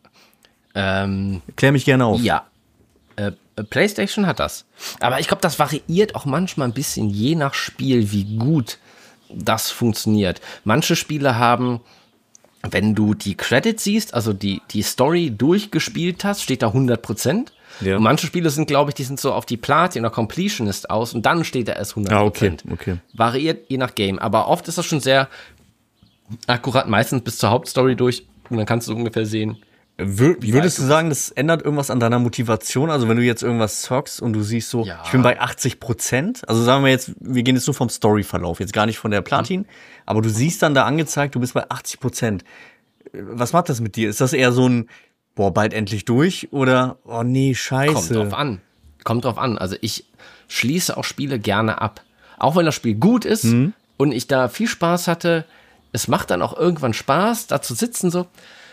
Speaker 1: Klär mich gerne auf.
Speaker 2: Ja. PlayStation hat das. Aber ich glaube, das variiert auch manchmal ein bisschen, je nach Spiel, wie gut das funktioniert. Manche Spiele haben, wenn du die Credits siehst, also die Story durchgespielt hast, steht da 100%.
Speaker 1: Ja.
Speaker 2: Und manche Spiele sind, glaube ich, die sind so auf die Platin oder Completionist aus und dann steht da erst 100%.
Speaker 1: Ah, okay.
Speaker 2: Variiert je nach Game. Aber oft ist das schon sehr akkurat, meistens bis zur Hauptstory durch. Und dann kannst du ungefähr sehen.
Speaker 1: Würdest du sagen, das ändert irgendwas an deiner Motivation? Also wenn du jetzt irgendwas zockst und du siehst so, ich bin bei 80%, also sagen wir jetzt, wir gehen jetzt nur vom Storyverlauf, jetzt gar nicht von der Platin, aber du siehst dann da angezeigt, du bist bei 80%. Was macht das mit dir? Ist das eher so ein, bald endlich durch oder, oh nee, scheiße?
Speaker 2: Kommt drauf an. Also ich schließe auch Spiele gerne ab. Auch wenn das Spiel gut ist und ich da viel Spaß hatte, es macht dann auch irgendwann Spaß, da zu sitzen so,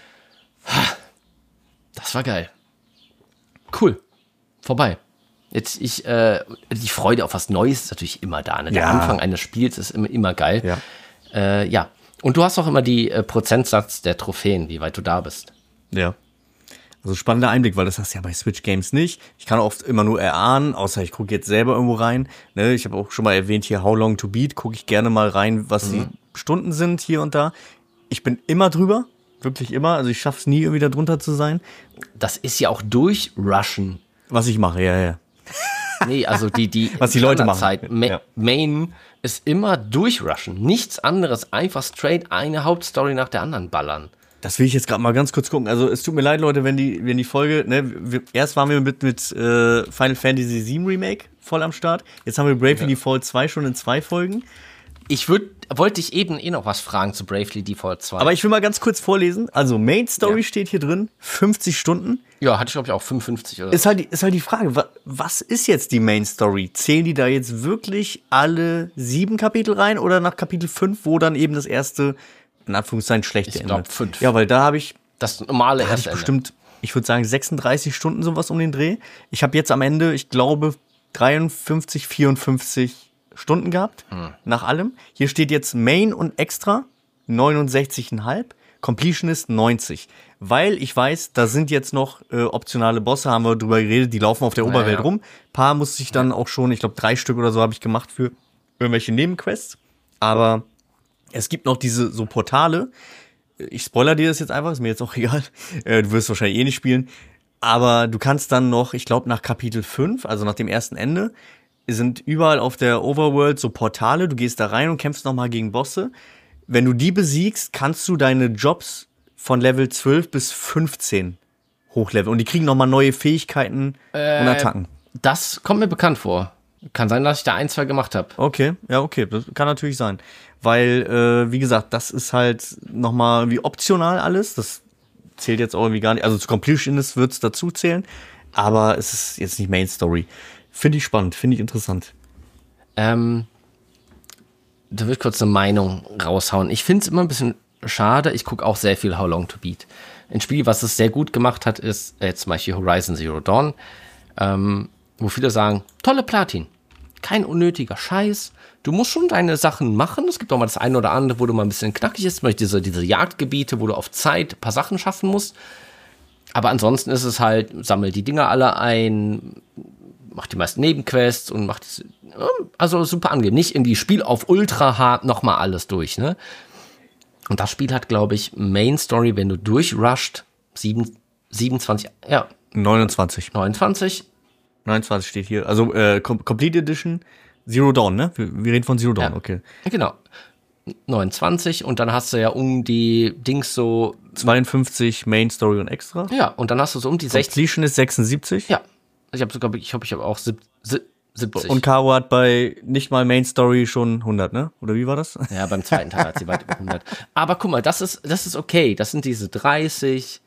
Speaker 2: das war geil. Cool. Vorbei. Jetzt die Freude auf was Neues ist natürlich immer da. Ne? Der Anfang eines Spiels ist immer geil. Ja. Und du hast auch immer die Prozentsatz der Trophäen, wie weit du da bist.
Speaker 1: Ja. Also spannender Einblick, weil das hast du ja bei Switch Games nicht. Ich kann oft immer nur erahnen, außer ich gucke jetzt selber irgendwo rein. Ne? Ich habe auch schon mal erwähnt, hier How Long to Beat, gucke ich gerne mal rein, was die Stunden sind hier und da. Ich bin immer drüber. Wirklich immer, also ich schaff's nie, irgendwie da drunter zu sein.
Speaker 2: Das ist ja auch durchrushen.
Speaker 1: Was ich mache, ja.
Speaker 2: Nee, also die
Speaker 1: was die Leute machen.
Speaker 2: Main ist immer durchrushen. Nichts anderes, einfach straight eine Hauptstory nach der anderen ballern.
Speaker 1: Das will ich jetzt gerade mal ganz kurz gucken. Also es tut mir leid, Leute, wenn die Folge, ne, erst waren wir mit Final Fantasy VII Remake voll am Start. Jetzt haben wir Bravely Default 2 schon in 2 Folgen.
Speaker 2: Wollte ich eben noch was fragen zu Bravely Default 2.
Speaker 1: Aber ich will mal ganz kurz vorlesen. Also Main Story steht hier drin, 50 Stunden.
Speaker 2: Ja, hatte ich glaube ich auch 55 oder so.
Speaker 1: Ist halt die Frage, was ist jetzt die Main Story? Zählen die da jetzt wirklich alle 7 Kapitel rein oder nach Kapitel 5, wo dann eben das erste, in Anführungszeichen, schlechte Ende?
Speaker 2: Ich glaube 5.
Speaker 1: Ja, weil da habe ich
Speaker 2: das normale erste Ende.
Speaker 1: Bestimmt, ich würde sagen 36 Stunden sowas um den Dreh. Ich habe jetzt am Ende, ich glaube 53, 54 Stunden gehabt, nach allem. Hier steht jetzt Main und Extra 69,5, Completion ist 90. Weil ich weiß, da sind jetzt noch optionale Bosse, haben wir drüber geredet, die laufen auf der Oberwelt rum. Paar musste ich dann auch schon, ich glaube 3 Stück oder so habe ich gemacht für irgendwelche Nebenquests. Aber es gibt noch diese so Portale. Ich spoiler dir das jetzt einfach, ist mir jetzt auch egal. Du wirst wahrscheinlich eh nicht spielen. Aber du kannst dann noch, ich glaube nach Kapitel 5, also nach dem ersten Ende, sind überall auf der Overworld so Portale, du gehst da rein und kämpfst nochmal gegen Bosse. Wenn du die besiegst, kannst du deine Jobs von Level 12 bis 15 hochleveln. Und die kriegen nochmal neue Fähigkeiten und Attacken.
Speaker 2: Das kommt mir bekannt vor. Kann sein, dass ich da 1, 2 gemacht habe.
Speaker 1: Okay, das kann natürlich sein. Weil, wie gesagt, das ist halt nochmal wie optional alles. Das zählt jetzt auch irgendwie gar nicht. Also zu Completionist wird's dazu zählen. Aber es ist jetzt nicht Main Story. Finde ich spannend, finde ich interessant.
Speaker 2: Da will ich kurz eine Meinung raushauen. Ich finde es immer ein bisschen schade. Ich gucke auch sehr viel How Long to Beat. Ein Spiel, was es sehr gut gemacht hat, ist zum Beispiel Horizon Zero Dawn, wo viele sagen, tolle Platin. Kein unnötiger Scheiß. Du musst schon deine Sachen machen. Es gibt auch mal das eine oder andere, wo du mal ein bisschen knackig ist. Zum Beispiel diese Jagdgebiete, wo du auf Zeit ein paar Sachen schaffen musst. Aber ansonsten ist es halt, sammel die Dinger alle ein, macht die meisten Nebenquests und macht das, also super angenehm. Nicht irgendwie Spiel auf ultra hart nochmal alles durch, ne? Und das Spiel hat, glaube ich, Main Story, wenn du durchrusht, 27, ja.
Speaker 1: 29 steht hier. Also, Complete Edition, Zero Dawn, ne? Wir reden von Zero Dawn, okay.
Speaker 2: Genau. 29 und dann hast du ja um die Dings so
Speaker 1: 52 Main Story und Extra.
Speaker 2: Ja, und dann hast du so um die 60.
Speaker 1: Completion ist 76.
Speaker 2: Ja. Ich habe auch 70.
Speaker 1: Und Caro hat bei nicht mal Main Story schon 100, ne? Oder wie war das?
Speaker 2: Ja, beim zweiten Teil hat sie weit über 100. Aber guck mal, das ist okay. Das sind diese 30,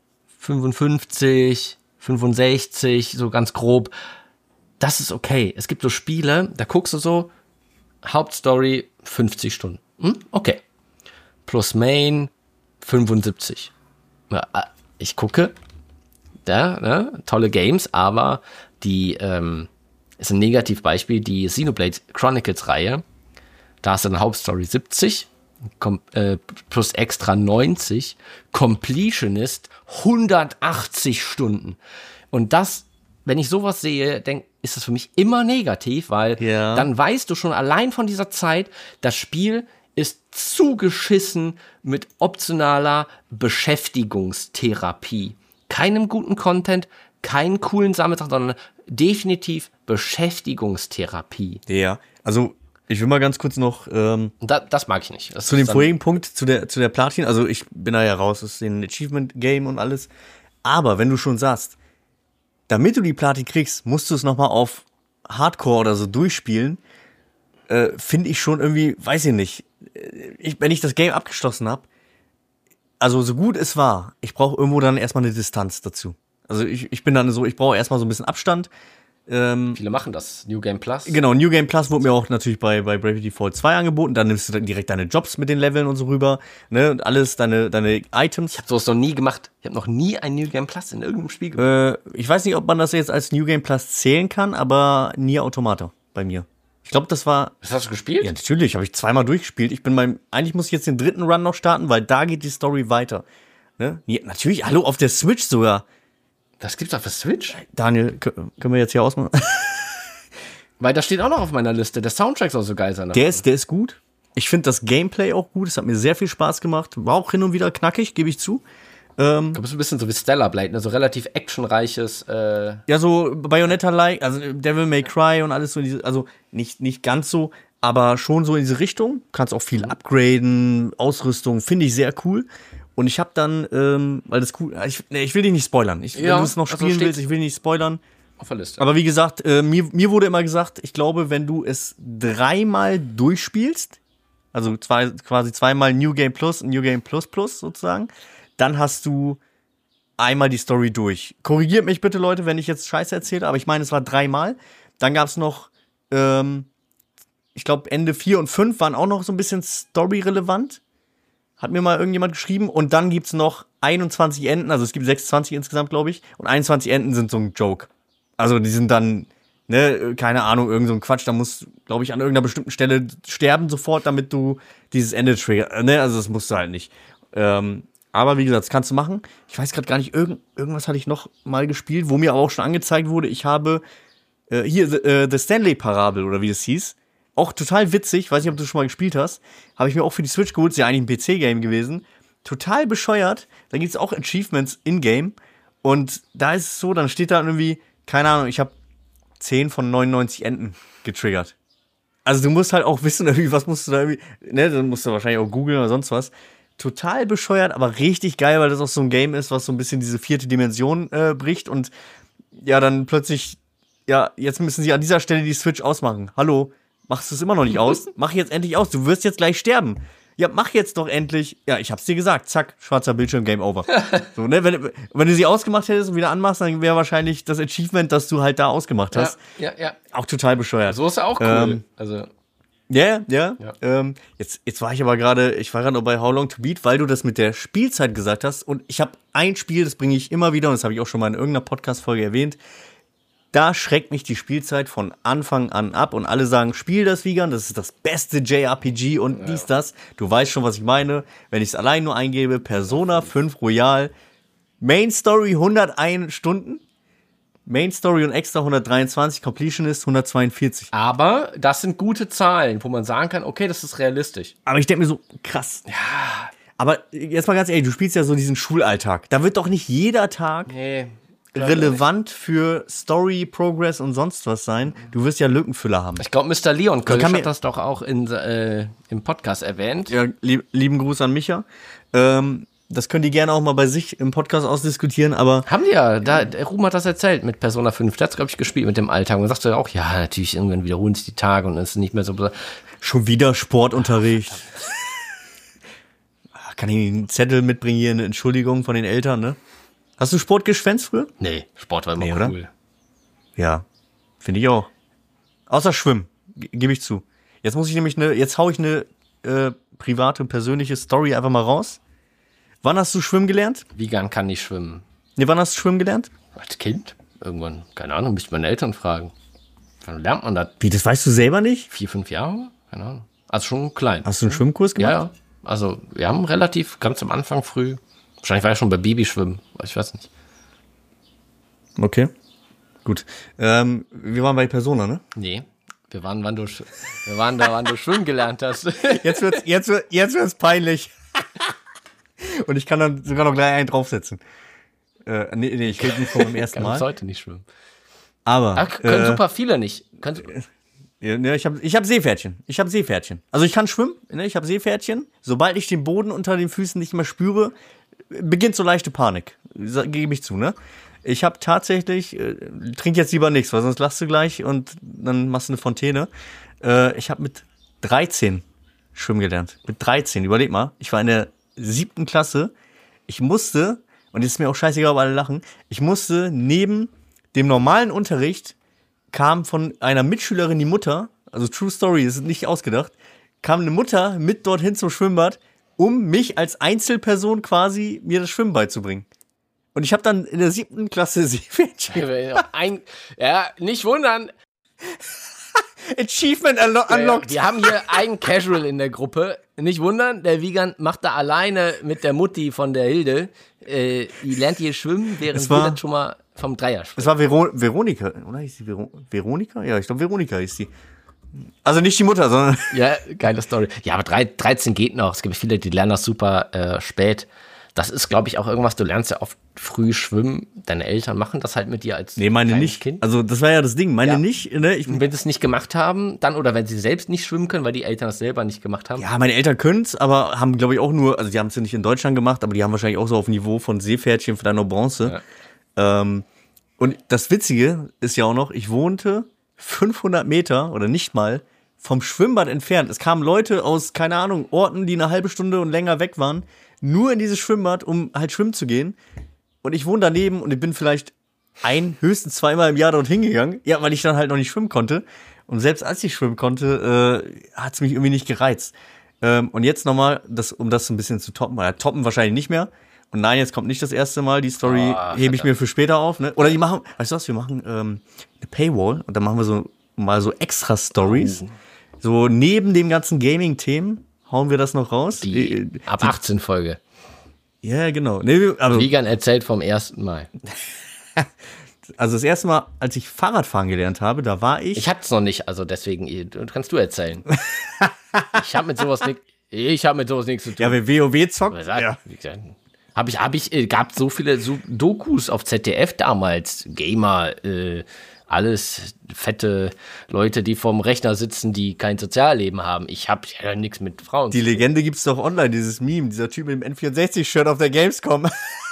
Speaker 2: 55, 65, so ganz grob. Das ist okay. Es gibt so Spiele, da guckst du so, Hauptstory 50 Stunden. Okay. Plus Main 75. Ja, ich gucke, ne, tolle Games, aber die ist ein Negativbeispiel, die Xenoblade Chronicles Reihe. Da hast du eine Hauptstory 70, plus extra 90, Completionist 180 Stunden. Und das, wenn ich sowas sehe, ist das für mich immer negativ, weil dann weißt du schon allein von dieser Zeit, das Spiel ist zugeschissen mit optionaler Beschäftigungstherapie. Keinem guten Content, keinen coolen Sammeltag, sondern definitiv Beschäftigungstherapie.
Speaker 1: Ja, also ich will mal ganz kurz noch
Speaker 2: Das mag ich nicht. Das
Speaker 1: zu dem
Speaker 2: ist dann-
Speaker 1: vorigen Punkt, zu der Platin, also ich bin da ja raus, das ist ein Achievement-Game und alles. Aber wenn du schon sagst, damit du die Platin kriegst, musst du es nochmal auf Hardcore oder so durchspielen, finde ich schon irgendwie, weiß ich nicht, wenn ich das Game abgeschlossen habe, also so gut es war, ich brauche irgendwo dann erstmal eine Distanz dazu. Also ich bin dann so, ich brauche erstmal so ein bisschen Abstand.
Speaker 2: Viele machen das. New Game Plus.
Speaker 1: Genau, New Game Plus wurde mir auch natürlich bei Bravely Default 2 angeboten. Dann nimmst du dann direkt deine Jobs mit den Leveln und so rüber, ne, und alles, deine Items.
Speaker 2: Ich habe sowas noch nie gemacht. Ich habe noch nie ein New Game Plus in irgendeinem Spiel gemacht.
Speaker 1: Ich weiß nicht, ob man das jetzt als New Game Plus zählen kann, aber Nier Automata bei mir. Ich glaube, das war.
Speaker 2: Das hast du gespielt?
Speaker 1: Ja, natürlich, habe ich zweimal durchgespielt. Eigentlich muss ich jetzt den 3. Run noch starten, weil da geht die Story weiter. Ne? Nier, natürlich, hallo, auf der Switch sogar.
Speaker 2: Das gibt's auf der Switch?
Speaker 1: Daniel, können wir jetzt hier ausmachen?
Speaker 2: Weil das steht auch noch auf meiner Liste. Der Soundtrack soll so geil sein.
Speaker 1: Der ist gut. Ich finde das Gameplay auch gut. Es hat mir sehr viel Spaß gemacht. War auch hin und wieder knackig, gebe ich zu.
Speaker 2: Du bist ein bisschen so wie Stellar Blade, ne? So relativ actionreiches.
Speaker 1: Ja, so Bayonetta-like, also Devil May Cry und alles so, also nicht ganz so, aber schon so in diese Richtung. Kannst auch viel upgraden, Ausrüstung, finde ich sehr cool. Und ich habe dann, weil das cool, ich will dich nicht spoilern. Wenn du es noch spielen willst, ich will nicht spoilern.
Speaker 2: Auf der Liste.
Speaker 1: Aber wie gesagt, mir wurde immer gesagt, ich glaube, wenn du es 3-mal durchspielst, also quasi 2-mal New Game Plus und New Game Plus Plus sozusagen, dann hast du einmal die Story durch. Korrigiert mich bitte, Leute, wenn ich jetzt Scheiße erzähle, aber ich meine, es war 3-mal. Dann gab's noch, ich glaube, Ende 4 und 5 waren auch noch so ein bisschen story-relevant. Hat mir mal irgendjemand geschrieben. Und dann gibt's noch 21 Enden, also es gibt 26 insgesamt, glaube ich. Und 21 Enden sind so ein Joke. Also die sind dann, ne, keine Ahnung, irgend so ein Quatsch. Da musst, glaube ich, an irgendeiner bestimmten Stelle sterben sofort, damit du dieses Ende trigger, ne, also das musst du halt nicht. Aber wie gesagt, das kannst du machen. Ich weiß gerade gar nicht, irgendwas hatte ich noch mal gespielt, wo mir aber auch schon angezeigt wurde, ich habe hier The Stanley Parable oder wie das hieß. Auch total witzig, weiß nicht, ob du schon mal gespielt hast. Habe ich mir auch für die Switch geholt, ist ja eigentlich ein PC-Game gewesen. Total bescheuert. Da gibt's auch Achievements in-game. Und da ist es so, dann steht da irgendwie, keine Ahnung, ich habe 10 von 99 Enden getriggert. Also du musst halt auch wissen, irgendwie, was musst du da irgendwie, ne, dann musst du wahrscheinlich auch googeln oder sonst was. Total bescheuert, aber richtig geil, weil das auch so ein Game ist, was so ein bisschen diese 4. Dimension bricht und ja, dann plötzlich, ja, jetzt müssen sie an dieser Stelle die Switch ausmachen. Hallo, machst du es immer noch nicht aus? Mach jetzt endlich aus, du wirst jetzt gleich sterben. Ja, mach jetzt doch endlich. Ja, ich hab's dir gesagt. Zack, schwarzer Bildschirm, Game over. So, ne, wenn du sie ausgemacht hättest und wieder anmachst, dann wäre wahrscheinlich das Achievement, das du halt da ausgemacht hast.
Speaker 2: Ja.
Speaker 1: Auch total bescheuert.
Speaker 2: So ist er auch cool. Also.
Speaker 1: Ja. Jetzt war ich aber gerade noch bei How Long to Beat, weil du das mit der Spielzeit gesagt hast. Und ich habe ein Spiel, das bringe ich immer wieder, und das habe ich auch schon mal in irgendeiner Podcast-Folge erwähnt. Da schreckt mich die Spielzeit von Anfang an ab und alle sagen, spiel das, Wigan, das ist das beste JRPG und dies, das. Du weißt schon, was ich meine. Wenn ich es allein nur eingebe, Persona 5 Royal, Main Story 101 Stunden, Main Story und extra 123, Completionist 142.
Speaker 2: Aber das sind gute Zahlen, wo man sagen kann, okay, das ist realistisch.
Speaker 1: Aber ich denke mir so, krass. Ja. Aber jetzt mal ganz ehrlich, du spielst ja so diesen Schulalltag. Da wird doch nicht jeder Tag relevant für Story, Progress und sonst was sein. Du wirst ja Lückenfüller haben.
Speaker 2: Ich glaube, Mr. Leon Kölsch hat das doch auch im Podcast erwähnt.
Speaker 1: Ja, lieben Gruß an Micha. Das können die gerne auch mal bei sich im Podcast ausdiskutieren, aber...
Speaker 2: Haben die ja, der Ruben hat das erzählt mit Persona 5. Der hat's, glaube ich, gespielt mit dem Alltag. Und sagte auch, ja, natürlich, irgendwann wiederholen sich die Tage und es ist nicht mehr so...
Speaker 1: Schon wieder Sportunterricht. Kann ich einen Zettel mitbringen hier, eine Entschuldigung von den Eltern, ne? Hast du Sport geschwänzt früher?
Speaker 2: Nee, Sport war immer cool.
Speaker 1: Oder? Ja, finde ich auch. Außer Schwimmen, gebe ich zu. Jetzt hau ich eine private, persönliche Story einfach mal raus. Wann hast du schwimmen gelernt?
Speaker 2: Wigan kann nicht schwimmen.
Speaker 1: Nee, wann hast du schwimmen gelernt?
Speaker 2: Als Kind? Irgendwann, keine Ahnung, müsste ich meine Eltern fragen. Dann lernt man das.
Speaker 1: Wie, das weißt du selber nicht?
Speaker 2: 4, 5 Jahre? Keine Ahnung. Also schon klein.
Speaker 1: Hast du einen Schwimmkurs gemacht?
Speaker 2: Ja. Also wir haben relativ ganz am Anfang früh, wahrscheinlich war ich schon bei Babyschwimmen, ich weiß nicht.
Speaker 1: Okay, gut. Wir waren bei Persona, ne?
Speaker 2: Nee, wir waren da, wann du schwimmen gelernt hast.
Speaker 1: Jetzt wird's peinlich. Und ich kann dann sogar noch gleich einen draufsetzen. Nee, ich rede nicht vom ersten Mal.
Speaker 2: Kann heute nicht schwimmen.
Speaker 1: Aber
Speaker 2: können super viele nicht.
Speaker 1: Ja, ich hab Seepferdchen. Also ich kann schwimmen, ne? Ich habe Seepferdchen. Sobald ich den Boden unter den Füßen nicht mehr spüre, beginnt so leichte Panik. Gebe ich zu, ne? Ich habe tatsächlich, trink jetzt lieber nichts, weil sonst lachst du gleich und dann machst du eine Fontäne. Ich habe mit 13 schwimmen gelernt. Mit 13, überleg mal. Ich war in der 7. Klasse. Ich musste, und jetzt ist mir auch scheißegal, ob alle lachen, ich musste neben dem normalen Unterricht kam von einer Mitschülerin die Mutter, also True Story, ist nicht ausgedacht, kam eine Mutter mit dorthin zum Schwimmbad, um mich als Einzelperson quasi mir das Schwimmen beizubringen. Und ich habe dann in der 7. Klasse Seepferdchen.
Speaker 2: Ja, nicht wundern.
Speaker 1: Achievement unlocked.
Speaker 2: Wir haben hier einen Casual in der Gruppe. Nicht wundern, der Wiegand macht da alleine mit der Mutti von der Hilde. Die lernt hier schwimmen, während wir das schon mal vom Dreier schwimmen.
Speaker 1: Es war Veronika, oder hieß die Veronika? Ja, ich glaube Veronika hieß die. Also nicht die Mutter, sondern...
Speaker 2: Ja, geile Story. Ja, aber 13 geht noch. Es gibt viele, die lernen das super spät. Das ist, glaube ich, auch irgendwas, du lernst ja oft früh schwimmen. Deine Eltern machen das halt mit dir als
Speaker 1: meine nicht.
Speaker 2: Kind.
Speaker 1: Also das war ja das Ding, meine nicht. Ne?
Speaker 2: Und wenn sie es nicht gemacht haben, dann, oder wenn sie selbst nicht schwimmen können, weil die Eltern es selber nicht gemacht haben.
Speaker 1: Ja, meine Eltern können es, aber haben, glaube ich, auch nur, also die haben es ja nicht in Deutschland gemacht, aber die haben wahrscheinlich auch so auf Niveau von Seepferdchen, vielleicht noch Bronze. Ja. Und das Witzige ist ja auch noch, ich wohnte 500 Meter oder nicht mal vom Schwimmbad entfernt. Es kamen Leute aus, keine Ahnung, Orten, die eine halbe Stunde und länger weg waren, nur in dieses Schwimmbad, um halt schwimmen zu gehen. Und ich wohne daneben und ich bin vielleicht höchstens 2-mal im Jahr dorthin gegangen. Ja, weil ich dann halt noch nicht schwimmen konnte. Und selbst als ich schwimmen konnte, hat es mich irgendwie nicht gereizt. Und jetzt nochmal, um das ein bisschen zu toppen. Toppen wahrscheinlich nicht mehr. Und nein, jetzt kommt nicht das erste Mal. Die Story hebe ich mir für später auf. Ne? Oder weißt du was, wir machen eine Paywall. Und dann machen wir mal so extra Stories. So neben dem ganzen Gaming-Themen hauen wir das noch raus.
Speaker 2: Ab 18 Folge.
Speaker 1: Ja, genau. Nee, also,
Speaker 2: Wiegand erzählt vom ersten Mal.
Speaker 1: Also das erste Mal, als ich Fahrradfahren gelernt habe, da war ich...
Speaker 2: Ich hab's noch nicht, also deswegen kannst du erzählen. Ich hab mit sowas nichts zu tun.
Speaker 1: Ja, wer WoW zockt,
Speaker 2: ja. Gab so viele Dokus auf ZDF damals, Gamer, alles fette Leute, die vorm Rechner sitzen, die kein Sozialleben haben. Ich hab ja nichts mit Frauen.
Speaker 1: Die Legende gibt's doch online, dieses Meme, dieser Typ mit dem N64-Shirt auf der Gamescom.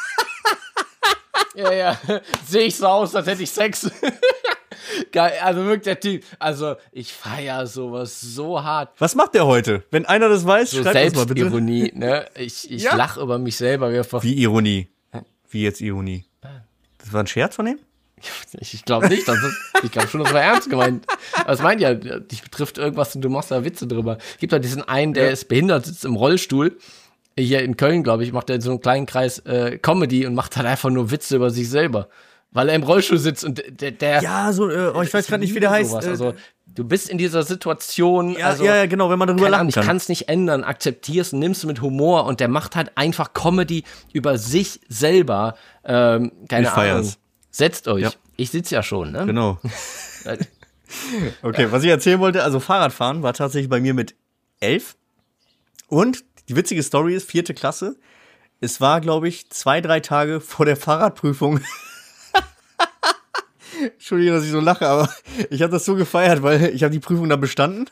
Speaker 2: Ja, sehe ich so aus, als hätte ich Sex. Geil, also wirklich der Typ. Also ich feiere sowas so hart.
Speaker 1: Was macht der heute? Wenn einer das weiß,
Speaker 2: so
Speaker 1: schreibt das mal bitte.
Speaker 2: Selbstironie, ne? Ich lache über mich selber.
Speaker 1: Wie Ironie? Wie jetzt Ironie? Das war ein Scherz von ihm?
Speaker 2: Ich glaube nicht. Ich glaube schon, das war ernst gemeint. Aber es meint ja, dich betrifft irgendwas und du machst da Witze drüber. Gibt halt diesen einen, der ist behindert, sitzt im Rollstuhl. Hier in Köln, glaube ich, macht er in so einem kleinen Kreis Comedy und macht halt einfach nur Witze über sich selber. Weil er im Rollstuhl sitzt und der
Speaker 1: ja, so, ich weiß gerade nicht, wie der heißt.
Speaker 2: Also, du bist in dieser Situation.
Speaker 1: Ja, also, ja, genau, wenn man darüber lachen kann.
Speaker 2: Ich kann es nicht ändern, akzeptierst, nimmst du mit Humor und der macht halt einfach Comedy über sich selber. Keine Ahnung. Setzt euch. Ja. Ich sitze ja schon, ne?
Speaker 1: Genau. Okay, was ich erzählen wollte, also Fahrradfahren war tatsächlich bei mir mit 11. Und die witzige Story ist, 4. Klasse. Es war, glaube ich, 2-3 Tage vor der Fahrradprüfung. Entschuldigung, dass ich so lache, aber ich habe das so gefeiert, weil ich habe die Prüfung dann bestanden.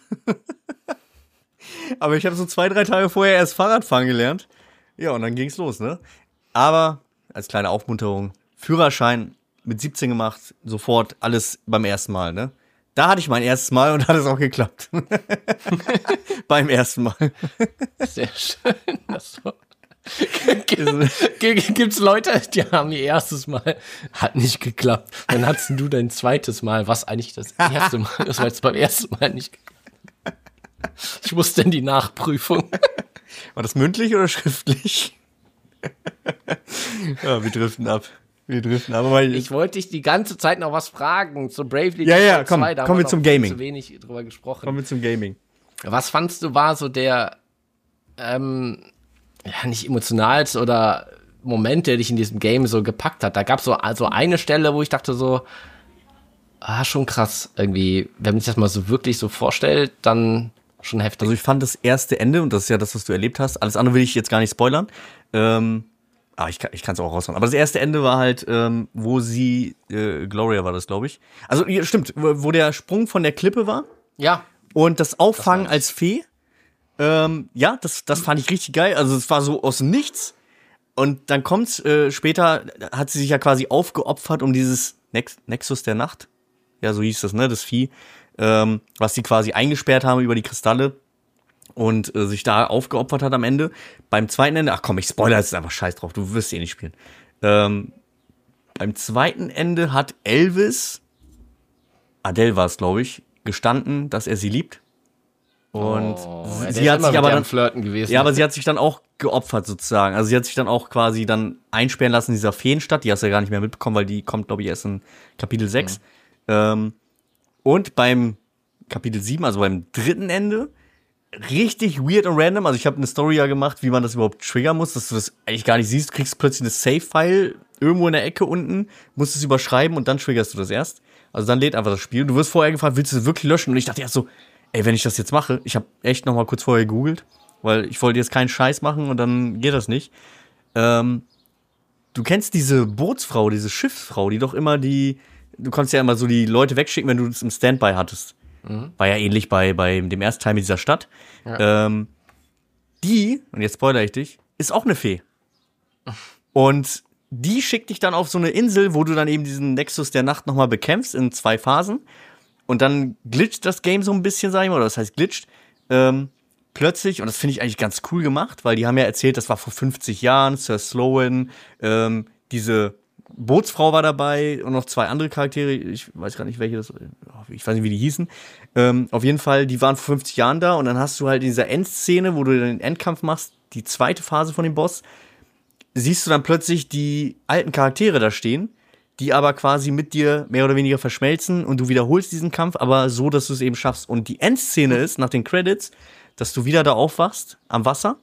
Speaker 1: Aber ich habe so 2-3 Tage vorher erst Fahrradfahren gelernt. Ja, und dann ging's los, ne? Aber als kleine Aufmunterung, Führerschein mit 17 gemacht, sofort alles beim ersten Mal, ne? Da hatte ich mein erstes Mal und hat es auch geklappt. Beim ersten Mal.
Speaker 2: Sehr schön. Gibt's Leute, die haben ihr erstes Mal, hat nicht geklappt. Dann hattest du dein zweites Mal, was eigentlich das erste Mal, das war jetzt beim ersten Mal nicht geklappt. Ich musste in die Nachprüfung.
Speaker 1: War das mündlich oder schriftlich? Ja, wir driften ab. Aber
Speaker 2: ich wollte dich die ganze Zeit noch was fragen zu Bravely
Speaker 1: Default 2. Kommen wir zum Gaming.
Speaker 2: Zu wenig drüber gesprochen.
Speaker 1: Kommen wir zum Gaming.
Speaker 2: Was fandst du war so der nicht emotionalste oder Moment, der dich in diesem Game so gepackt hat? Da gab es so eine Stelle, wo ich dachte so, schon krass irgendwie, wenn man sich das mal so wirklich so vorstellt, dann schon heftig.
Speaker 1: Also ich fand das erste Ende, und das ist ja das, was du erlebt hast, alles andere will ich jetzt gar nicht spoilern, ich kann es auch raushauen. Aber das erste Ende war halt, wo sie, Gloria war das, glaube ich. Also, stimmt, wo der Sprung von der Klippe war.
Speaker 2: Ja.
Speaker 1: Und das Auffangen als Fee. Das fand ich richtig geil. Also, es war so aus dem Nichts. Und dann kommt's, später hat sie sich ja quasi aufgeopfert um dieses Nexus der Nacht. Ja, so hieß das, ne, das Vieh. Was sie quasi eingesperrt haben über die Kristalle. Und sich da aufgeopfert hat am Ende. Beim zweiten Ende, ach komm, ich spoilere jetzt einfach scheiß drauf, du wirst eh nicht spielen. Beim zweiten Ende hat Elvis, Adele war es, glaube ich, gestanden, dass er sie liebt. Und sie hat sich aber dann
Speaker 2: flirten gewesen.
Speaker 1: Ja, aber sie hat sich dann auch geopfert sozusagen. Also sie hat sich dann auch quasi dann einsperren lassen in dieser Feenstadt. Die hast du ja gar nicht mehr mitbekommen, weil die kommt, glaube ich, erst in Kapitel 6. Und beim Kapitel 7, also beim dritten Ende, richtig weird und random. Also ich habe eine Story ja gemacht, wie man das überhaupt triggern muss, dass du das eigentlich gar nicht siehst. Du kriegst plötzlich eine Save-File irgendwo in der Ecke unten, musst es überschreiben und dann triggerst du das erst. Also dann lädt einfach das Spiel. Du wirst vorher gefragt, willst du das wirklich löschen? Und ich dachte erst so, ey, wenn ich das jetzt mache, ich habe echt noch mal kurz vorher gegoogelt, weil ich wollte jetzt keinen Scheiß machen und dann geht das nicht. Du kennst diese Bootsfrau, diese Schiffsfrau, die doch immer du konntest ja immer so die Leute wegschicken, wenn du es im Standby hattest. War ja ähnlich bei dem ersten Teil mit dieser Stadt. Ja. Die, und jetzt spoilere ich dich, ist auch eine Fee. Und die schickt dich dann auf so eine Insel, wo du dann eben diesen Nexus der Nacht nochmal bekämpfst in 2 Phasen. Und dann glitscht das Game so ein bisschen, sag ich mal, oder das heißt glitscht. Plötzlich, und das finde ich eigentlich ganz cool gemacht, weil die haben ja erzählt, das war vor 50 Jahren, Sir Sloan, diese Bootsfrau war dabei und noch 2 andere Charaktere, ich weiß gar nicht, welche das, ich weiß nicht, wie die hießen. Auf jeden Fall, die waren vor 50 Jahren da und dann hast du halt in dieser Endszene, wo du den Endkampf machst, die zweite Phase von dem Boss, siehst du dann plötzlich die alten Charaktere da stehen, die aber quasi mit dir mehr oder weniger verschmelzen und du wiederholst diesen Kampf, aber so, dass du es eben schaffst. Und die Endszene ist, nach den Credits, dass du wieder da aufwachst, am Wasser.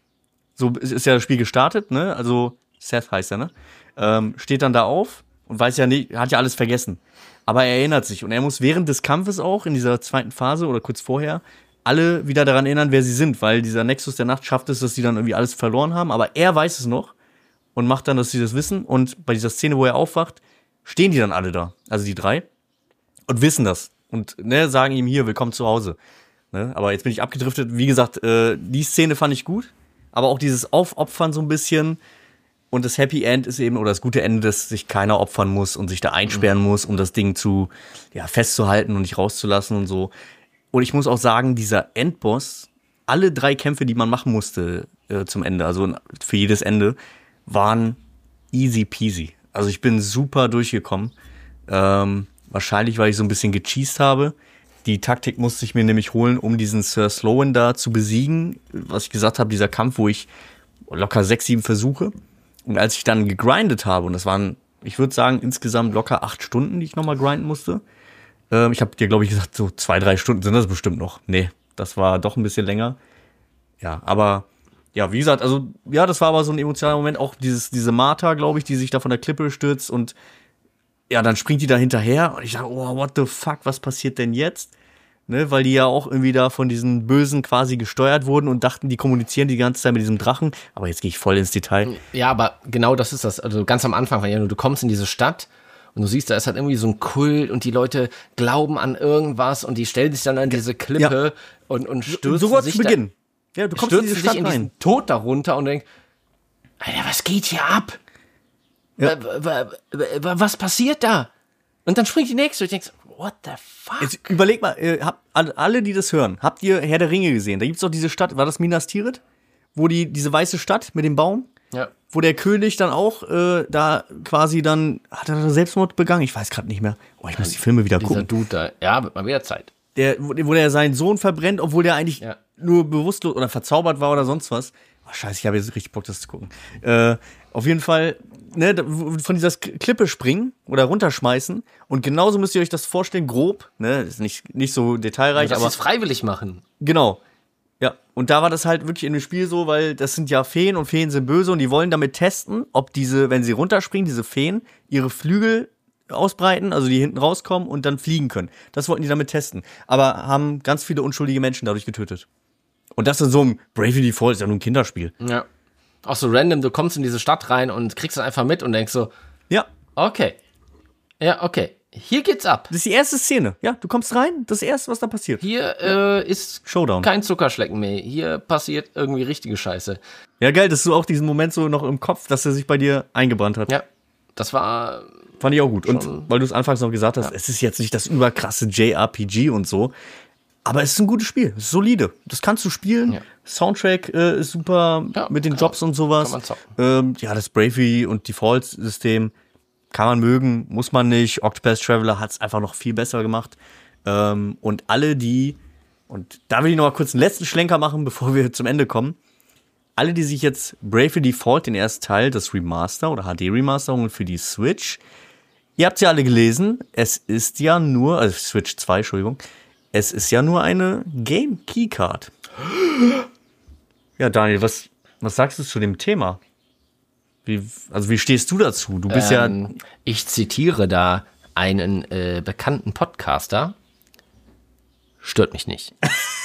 Speaker 1: So ist ja das Spiel gestartet, ne? Also Seth heißt er, ne? Steht dann da auf und weiß ja nicht, hat ja alles vergessen. Aber er erinnert sich und er muss während des Kampfes auch in dieser zweiten Phase oder kurz vorher alle wieder daran erinnern, wer sie sind, weil dieser Nexus der Nacht schafft es, dass sie dann irgendwie alles verloren haben, aber er weiß es noch und macht dann, dass sie das wissen und bei dieser Szene, wo er aufwacht, stehen die dann alle da, also die 3 und wissen das und sagen ihm hier, willkommen zu Hause. Ne? Aber jetzt bin ich abgedriftet, wie gesagt, die Szene fand ich gut, aber auch dieses Aufopfern so ein bisschen. Und das Happy End ist eben, oder das gute Ende, dass sich keiner opfern muss und sich da einsperren muss, um das Ding festzuhalten und nicht rauszulassen und so. Und ich muss auch sagen, dieser Endboss, alle 3 Kämpfe, die man machen musste zum Ende, also für jedes Ende, waren easy peasy. Also ich bin super durchgekommen. Wahrscheinlich, weil ich so ein bisschen gecheased habe. Die Taktik musste ich mir nämlich holen, um diesen Sir Sloan da zu besiegen. Was ich gesagt habe, dieser Kampf, wo ich locker 6, 7 Versuche. Und als ich dann gegrindet habe, und das waren, ich würde sagen, insgesamt locker 8 Stunden, die ich nochmal grinden musste. Ich habe dir, glaube ich, gesagt, so 2, 3 Stunden sind das bestimmt noch. Nee, das war doch ein bisschen länger. Ja, aber, ja, wie gesagt, also, ja, das war aber so ein emotionaler Moment. Auch diese Martha, glaube ich, die sich da von der Klippe stürzt und ja, dann springt die da hinterher. Und ich dachte, oh, what the fuck, was passiert denn jetzt? Ne, weil die ja auch irgendwie da von diesen Bösen quasi gesteuert wurden und dachten, die kommunizieren die ganze Zeit mit diesem Drachen. Aber jetzt gehe ich voll ins Detail.
Speaker 2: Ja, aber genau das ist das. Also ganz am Anfang, weil du kommst in diese Stadt und du siehst, da ist halt irgendwie so ein Kult und die Leute glauben an irgendwas und die stellen sich dann an diese Klippe und stürzen
Speaker 1: so
Speaker 2: sich
Speaker 1: zu Beginn. Ja, du kommst in diese Stadt
Speaker 2: in diesen Tod darunter und denkst, Alter, was geht hier ab? Ja. Was passiert da? Und dann springt die nächste und du denkst, what the fuck?
Speaker 1: Jetzt überleg mal, alle, die das hören, habt ihr Herr der Ringe gesehen? Da gibt's doch diese Stadt, war das Minas Tirith? Wo diese weiße Stadt mit dem Baum?
Speaker 2: Ja.
Speaker 1: Wo der König dann auch da quasi dann, hat er Selbstmord begangen? Ich weiß gerade nicht mehr. Oh, ich muss die Filme wieder gucken.
Speaker 2: Dieser Dude da, ja, wird mal wieder Zeit.
Speaker 1: Wo der seinen Sohn verbrennt, obwohl der eigentlich nur bewusstlos oder verzaubert war oder sonst was. Oh, scheiße, ich habe jetzt richtig Bock, das zu gucken. Auf jeden Fall, ne, von dieser Klippe springen oder runterschmeißen. Und genauso müsst ihr euch das vorstellen, grob. Ne, ist nicht so detailreich,
Speaker 2: aber
Speaker 1: aber
Speaker 2: das freiwillig machen.
Speaker 1: Genau. Ja, und da war das halt wirklich in dem Spiel so, weil das sind ja Feen und Feen sind böse und die wollen damit testen, ob wenn sie runterspringen, diese Feen, ihre Flügel ausbreiten, also die hinten rauskommen und dann fliegen können. Das wollten die damit testen. Aber haben ganz viele unschuldige Menschen dadurch getötet. Und das in so einem Bravely Default ist ja nur ein Kinderspiel.
Speaker 2: Ja. Auch so random, du kommst in diese Stadt rein und kriegst es einfach mit und denkst so,
Speaker 1: Ja,
Speaker 2: okay. Ja, okay. Hier geht's ab.
Speaker 1: das ist die erste Szene. Ja, du kommst rein, das erste, was da passiert.
Speaker 2: Hier ist
Speaker 1: Showdown.
Speaker 2: kein Zuckerschlecken mehr. Hier passiert irgendwie richtige Scheiße.
Speaker 1: Ja, geil, dass du auch diesen Moment so noch im Kopf, dass er sich bei dir eingebrannt hat.
Speaker 2: Ja, das war...
Speaker 1: Fand ich auch gut. Und weil du es anfangs noch gesagt hast, es ist jetzt nicht das überkrasse JRPG und so, aber es ist ein gutes Spiel. Es ist solide. Das kannst du spielen.
Speaker 2: Ja.
Speaker 1: Soundtrack ist super mit den Jobs und sowas.
Speaker 2: Kann man zocken.
Speaker 1: Ja, das Bravery und Default-System kann man mögen, muss man nicht. Octopath Traveler hat es einfach noch viel besser gemacht. Und alle die, und da will ich noch mal kurz einen letzten Schlenker machen, bevor wir zum Ende kommen. Alle, die sich jetzt Bravely Default, den ersten Teil, das Remaster oder HD-Remasterung für die Switch, ihr habt ja alle gelesen, es ist ja nur, also Switch 2, Entschuldigung, es ist ja nur eine Game Keycard. Ja, Daniel, was sagst du zu dem Thema? Wie stehst du dazu? Du bist
Speaker 2: Ich zitiere da einen bekannten Podcaster. Stört mich nicht.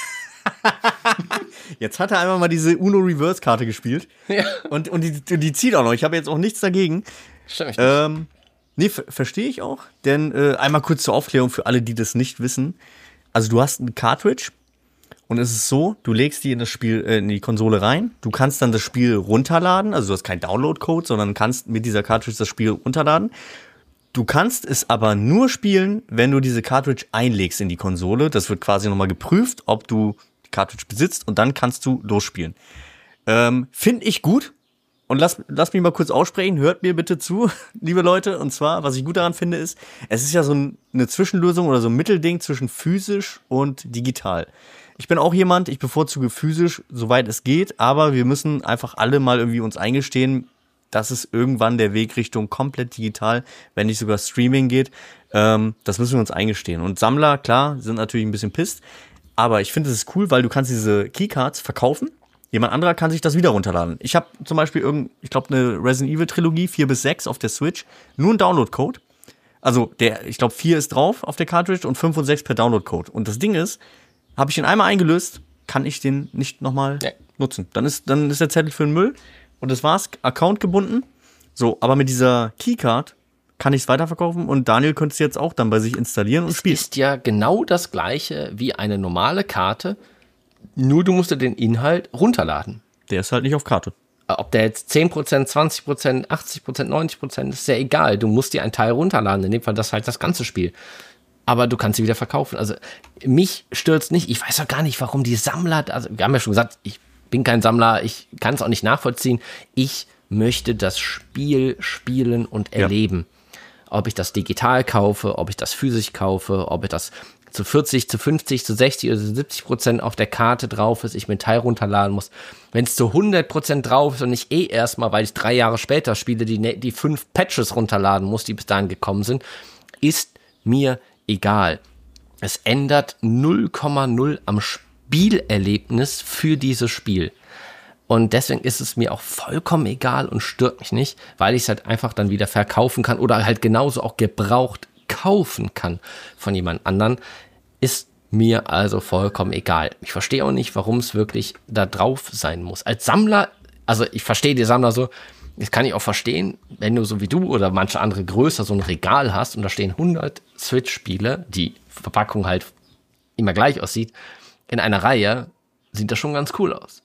Speaker 1: Jetzt hat er einmal mal diese Uno-Reverse-Karte gespielt.
Speaker 2: Ja.
Speaker 1: Und die zieht auch noch. Ich habe jetzt auch nichts dagegen.
Speaker 2: Stört mich nicht.
Speaker 1: Nee, verstehe ich auch. Denn einmal kurz zur Aufklärung für alle, die das nicht wissen. Also du hast ein Cartridge und es ist so, du legst die in das Spiel, in die Konsole rein. Du kannst dann das Spiel runterladen. Also du hast keinen Download-Code, sondern kannst mit dieser Cartridge das Spiel runterladen. Du kannst es aber nur spielen, wenn du diese Cartridge einlegst in die Konsole. Das wird quasi nochmal geprüft, ob du die Cartridge besitzt und dann kannst du losspielen. Finde ich gut. Und lass mich mal kurz aussprechen, hört mir bitte zu, liebe Leute. Und zwar, was ich gut daran finde, ist, es ist ja so eine Zwischenlösung oder so ein Mittelding zwischen physisch und digital. Ich bin auch jemand, ich bevorzuge physisch, soweit es geht, aber wir müssen einfach alle mal irgendwie uns eingestehen, dass es irgendwann der Weg Richtung komplett digital, wenn nicht sogar Streaming geht. Das müssen wir uns eingestehen. Und Sammler, klar, sind natürlich ein bisschen pisst, aber ich finde es ist cool, weil du kannst diese Keycards verkaufen. Jemand anderer kann sich das wieder runterladen. Ich habe zum Beispiel ich glaube, eine Resident Evil Trilogie 4-6 auf der Switch. Nur ein Download-Code. Also, ich glaube, 4 ist drauf auf der Cartridge und 5 und 6 per Download-Code. Und das Ding ist, habe ich den einmal eingelöst, kann ich den nicht nochmal nutzen. Dann ist der Zettel für den Müll. Und das war's, Account gebunden. So, aber mit dieser Keycard kann ich es weiterverkaufen und Daniel könnte es jetzt auch dann bei sich installieren und spielen.
Speaker 2: Es ist ja genau das gleiche wie eine normale Karte, nur du musst dir den Inhalt runterladen.
Speaker 1: Der ist halt nicht auf Karte.
Speaker 2: Ob der jetzt 10%, 20%, 80%, 90%, ist ja egal. Du musst dir einen Teil runterladen, in dem Fall das halt das ganze Spiel. Aber du kannst sie wieder verkaufen. Also mich stört's nicht. Ich weiß auch gar nicht, warum die Sammler, also wir haben ja schon gesagt, ich bin kein Sammler, ich kann es auch nicht nachvollziehen. Ich möchte das Spiel spielen und erleben. Ja. Ob ich das digital kaufe, ob ich das physisch kaufe, ob ich das zu 40, zu 50, zu 60 oder 70% auf der Karte drauf ist, ich mir einen Teil runterladen muss. Wenn es zu 100% drauf ist und ich erstmal, weil ich 3 Jahre später spiele, die 5 Patches runterladen muss, die bis dahin gekommen sind, ist mir egal. Es ändert 0,0 am Spielerlebnis für dieses Spiel. Und deswegen ist es mir auch vollkommen egal und stört mich nicht, weil ich es halt einfach dann wieder verkaufen kann oder halt genauso auch gebraucht kaufen kann von jemand anderen, ist mir also vollkommen egal. Ich verstehe auch nicht, warum es wirklich da drauf sein muss. Als Sammler, also ich verstehe die Sammler so, das kann ich auch verstehen, wenn du so wie du oder manche andere größer so ein Regal hast und da stehen 100 Switch-Spiele, die Verpackung halt immer gleich aussieht, in einer Reihe, sieht das schon ganz cool aus.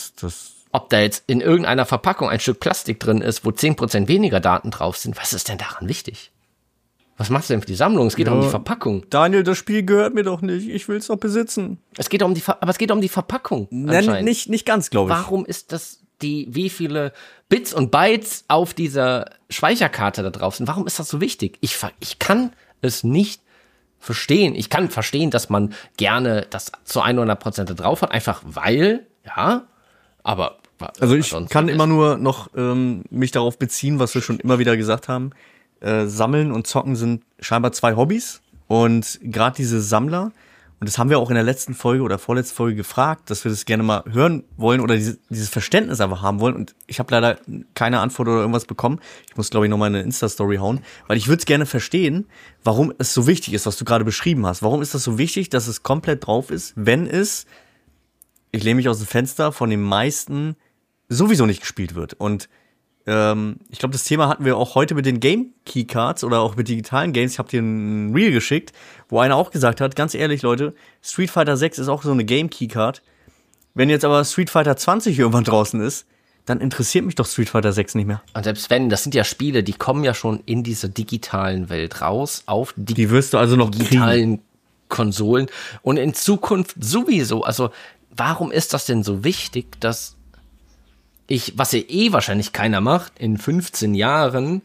Speaker 2: Ob da jetzt in irgendeiner Verpackung ein Stück Plastik drin ist, wo 10% weniger Daten drauf sind, was ist denn daran wichtig? Was machst du denn für die Sammlung? Es geht um die Verpackung.
Speaker 1: Daniel, das Spiel gehört mir doch nicht. Ich will es doch besitzen.
Speaker 2: Es geht um die Verpackung.
Speaker 1: Nein, nicht ganz, glaube ich.
Speaker 2: Warum ist das wie viele Bits und Bytes auf dieser Speicherkarte da drauf sind? Warum ist das so wichtig? Ich kann es nicht verstehen. Ich kann verstehen, dass man gerne das zu 100% da drauf hat, einfach weil, ja, aber
Speaker 1: also ich kann immer nur noch mich darauf beziehen, was wir schon immer wieder gesagt haben. Sammeln und Zocken sind scheinbar 2 Hobbys und gerade diese Sammler, und das haben wir auch in der letzten Folge oder vorletzten Folge gefragt, dass wir das gerne mal hören wollen oder dieses Verständnis einfach haben wollen und ich habe leider keine Antwort oder irgendwas bekommen. Ich muss, glaube ich, nochmal eine Insta-Story hauen, weil ich würde es gerne verstehen, warum es so wichtig ist, was du gerade beschrieben hast. Warum ist das so wichtig, dass es komplett drauf ist, wenn es, ich lehne mich aus dem Fenster, von den meisten sowieso nicht gespielt wird. Und ich glaube, das Thema hatten wir auch heute mit den Game Keycards oder auch mit digitalen Games. Ich habe dir ein Reel geschickt, wo einer auch gesagt hat, ganz ehrlich, Leute, Street Fighter 6 ist auch so eine Game Keycard. Wenn jetzt aber Street Fighter 20 irgendwann draußen ist, dann interessiert mich doch Street Fighter 6 nicht mehr.
Speaker 2: Und selbst wenn, das sind ja Spiele, die kommen ja schon in dieser digitalen Welt raus, auf
Speaker 1: die wirst du also noch
Speaker 2: digitalen Konsolen und in Zukunft sowieso. Also warum ist das denn so wichtig, dass was ja wahrscheinlich keiner macht, in 15 Jahren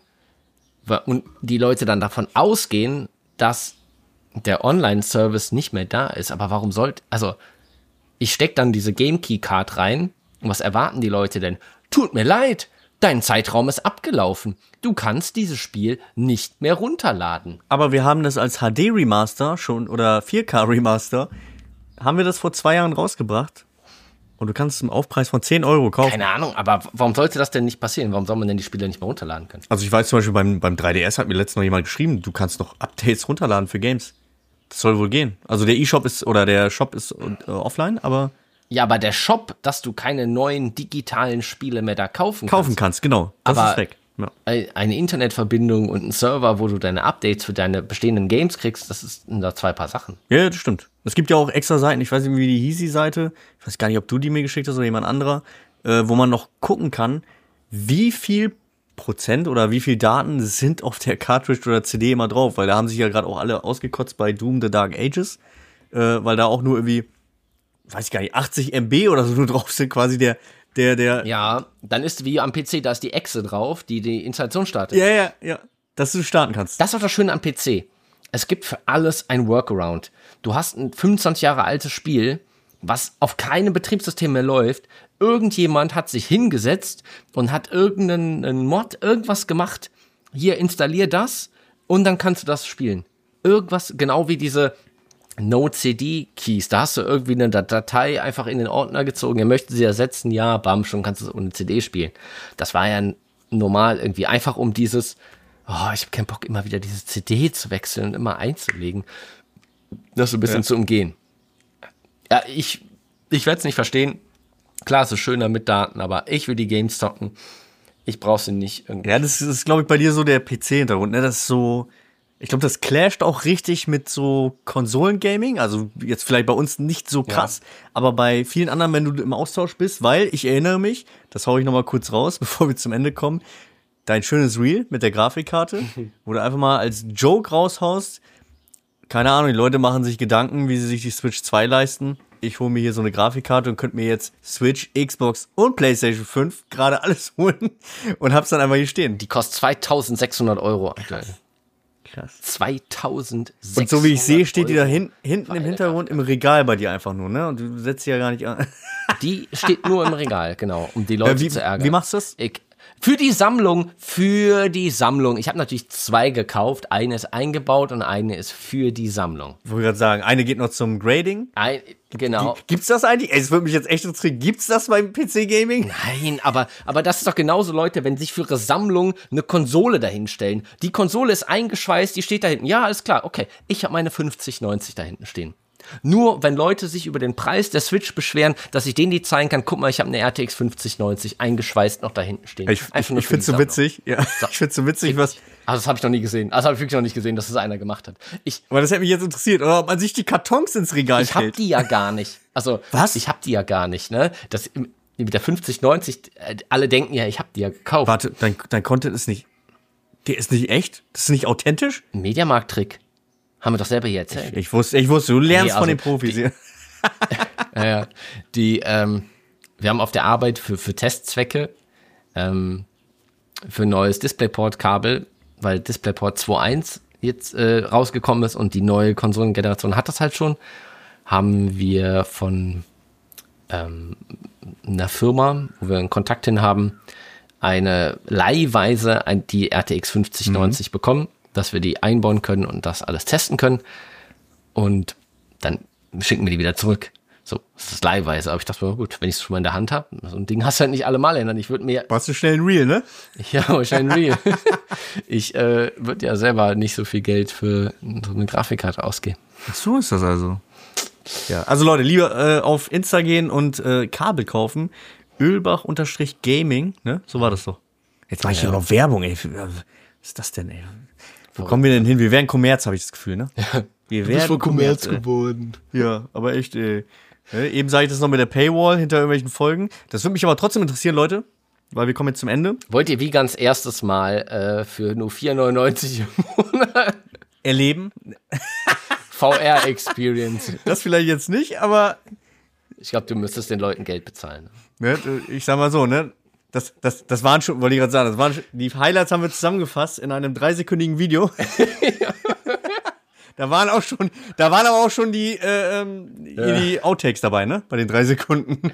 Speaker 2: und die Leute dann davon ausgehen, dass der Online-Service nicht mehr da ist. Aber warum also ich stecke dann diese Game-Key-Card rein und was erwarten die Leute denn? Tut mir leid, dein Zeitraum ist abgelaufen. Du kannst dieses Spiel nicht mehr runterladen.
Speaker 1: Aber wir haben das als HD-Remaster schon oder 4K-Remaster, haben wir das vor 2 Jahren rausgebracht. Und du kannst es im Aufpreis von 10 € kaufen.
Speaker 2: Keine Ahnung, aber warum sollte das denn nicht passieren? Warum soll man denn die Spiele nicht mehr runterladen können?
Speaker 1: Also ich weiß zum Beispiel, beim 3DS hat mir letztens noch jemand geschrieben, du kannst noch Updates runterladen für Games. Das soll wohl gehen. Also der E-Shop ist, oder der Shop ist offline, aber...
Speaker 2: Ja, aber der Shop, dass du keine neuen digitalen Spiele mehr da kaufen
Speaker 1: kannst, genau. Das ist weg. Ja.
Speaker 2: Eine Internetverbindung und ein Server, wo du deine Updates für deine bestehenden Games kriegst, das sind da 2 Paar Sachen.
Speaker 1: Ja, das stimmt. Es gibt ja auch extra Seiten, ich weiß nicht, wie die hieß, die Seite, ich weiß gar nicht, ob du die mir geschickt hast oder jemand anderer, wo man noch gucken kann, wie viel Prozent oder wie viel Daten sind auf der Cartridge oder CD immer drauf, weil da haben sich ja gerade auch alle ausgekotzt bei Doom The Dark Ages, weil da auch nur irgendwie, weiß ich gar nicht, 80 MB oder so nur drauf sind, quasi der
Speaker 2: Ja, dann ist wie am PC, da ist die Exe drauf, die Installation startet.
Speaker 1: Ja, dass du starten kannst.
Speaker 2: Das ist auch das Schöne am PC. Es gibt für alles ein Workaround. Du hast ein 25 Jahre altes Spiel, was auf keinem Betriebssystem mehr läuft. Irgendjemand hat sich hingesetzt und hat irgendeinen Mod, irgendwas gemacht. Hier, installier das und dann kannst du das spielen. Irgendwas, genau wie diese No-CD-Keys. Da hast du irgendwie eine Datei einfach in den Ordner gezogen. Er möchte sie ersetzen, ja, bam, schon kannst du es ohne CD spielen. Das war ja normal irgendwie einfach um dieses, ich habe keinen Bock, immer wieder diese CD zu wechseln und immer einzulegen. Das so ein bisschen zu umgehen. Ja, ich werde es nicht verstehen. Klar, es ist schöner mit Daten, aber ich will die Games zocken. Ich brauche sie nicht irgendwie.
Speaker 1: Ja, das ist, glaube ich, bei dir so der PC-Hintergrund, ne? Das ist so, ich glaube, das clasht auch richtig mit so Konsolengaming. Also jetzt vielleicht bei uns nicht so krass, aber bei vielen anderen, wenn du im Austausch bist, weil ich erinnere mich, das hau ich nochmal kurz raus, bevor wir zum Ende kommen, dein schönes Reel mit der Grafikkarte, wo du einfach mal als Joke raushaust, keine Ahnung, die Leute machen sich Gedanken, wie sie sich die Switch 2 leisten. Ich hole mir hier so eine Grafikkarte und könnte mir jetzt Switch, Xbox und PlayStation 5 gerade alles holen und hab's dann einfach hier stehen.
Speaker 2: Die kostet 2.600 € aktuell.
Speaker 1: Krass.
Speaker 2: 2.600 €.
Speaker 1: Und so wie ich sehe, steht die da hinten im Hintergrund im Regal bei dir einfach nur, ne? Und du setzt sie ja gar nicht an.
Speaker 2: Die steht nur im Regal, genau, um die Leute zu ärgern.
Speaker 1: Wie machst du das?
Speaker 2: Für die Sammlung. Ich habe natürlich 2 gekauft. Eine ist eingebaut und eine ist für die Sammlung.
Speaker 1: Ich wollte gerade sagen, eine geht noch zum Grading.
Speaker 2: Genau.
Speaker 1: Gibt's das eigentlich? Es würde mich jetzt echt interessieren. Gibt's das beim PC-Gaming?
Speaker 2: Nein, aber das ist doch genauso, Leute, wenn sich für ihre Sammlung eine Konsole dahinstellen. Die Konsole ist eingeschweißt, die steht da hinten. Ja, alles klar, okay. Ich habe meine 5090 da hinten stehen. Nur wenn Leute sich über den Preis der Switch beschweren, dass ich denen die zeigen kann, guck mal, ich habe eine RTX 5090 eingeschweißt noch da hinten stehen.
Speaker 1: Ich find's so witzig. Ja, so. Ich find's so witzig, was...
Speaker 2: Also das habe ich noch nie gesehen. Also habe ich wirklich noch nicht gesehen, dass das einer gemacht hat.
Speaker 1: Aber das hätte mich jetzt interessiert, oder ob man sich die Kartons ins Regal stellt.
Speaker 2: Ich habe die ja gar nicht. Also,
Speaker 1: was?
Speaker 2: Ich habe die ja gar nicht, ne? Das mit der 5090, alle denken ja, ich habe die ja gekauft.
Speaker 1: Warte, dein Content ist nicht... Der ist nicht echt? Das ist nicht authentisch?
Speaker 2: Ein Mediamarkt-Trick. Haben wir doch selber hier erzählt.
Speaker 1: Ich wusste, du lernst von den Profis hier.
Speaker 2: Ja. Wir haben auf der Arbeit für Testzwecke für ein neues DisplayPort-Kabel, weil DisplayPort 2.1 jetzt rausgekommen ist und die neue Konsolengeneration hat das halt schon, haben wir von einer Firma, wo wir einen Kontakt hin haben, eine leihweise die RTX 5090 bekommen, dass wir die einbauen können und das alles testen können. Und dann schicken wir die wieder zurück. So, das ist leihweise. Aber ich dachte mir, gut, wenn ich es schon mal in der Hand habe, so ein Ding hast du halt nicht alle Mal ändern. Ich würde mir...
Speaker 1: Warst du schnell ein Reel, ne?
Speaker 2: Ja, schnell ein Reel. Ich würde ja selber nicht so viel Geld für so eine Grafikkarte ausgeben.
Speaker 1: Ach so ist das also. Ja, also Leute, lieber auf Insta gehen und Kabel kaufen. Ölbach-Gaming, ne? So war das doch. Jetzt mache ich hier noch Werbung, ey. Was ist das denn, ey? Wo kommen wir denn hin? Wir werden Kommerz, habe ich das Gefühl, ne? Wir werden
Speaker 2: von Kommerz geworden.
Speaker 1: Ja, aber echt, ey. Eben sage ich das noch mit der Paywall hinter irgendwelchen Folgen. Das würde mich aber trotzdem interessieren, Leute, weil wir kommen jetzt zum Ende.
Speaker 2: Wollt ihr wie ganz erstes Mal für nur 4,99 im Monat
Speaker 1: erleben?
Speaker 2: VR-Experience.
Speaker 1: Das vielleicht jetzt nicht, aber
Speaker 2: ich glaube, du müsstest den Leuten Geld bezahlen.
Speaker 1: Ne, ich sag mal so, ne? Das waren schon, wollte ich gerade sagen, das waren schon, die Highlights haben wir zusammengefasst in einem 3-sekündigen Video. Da waren aber auch schon die Outtakes dabei, ne? Bei den 3 Sekunden.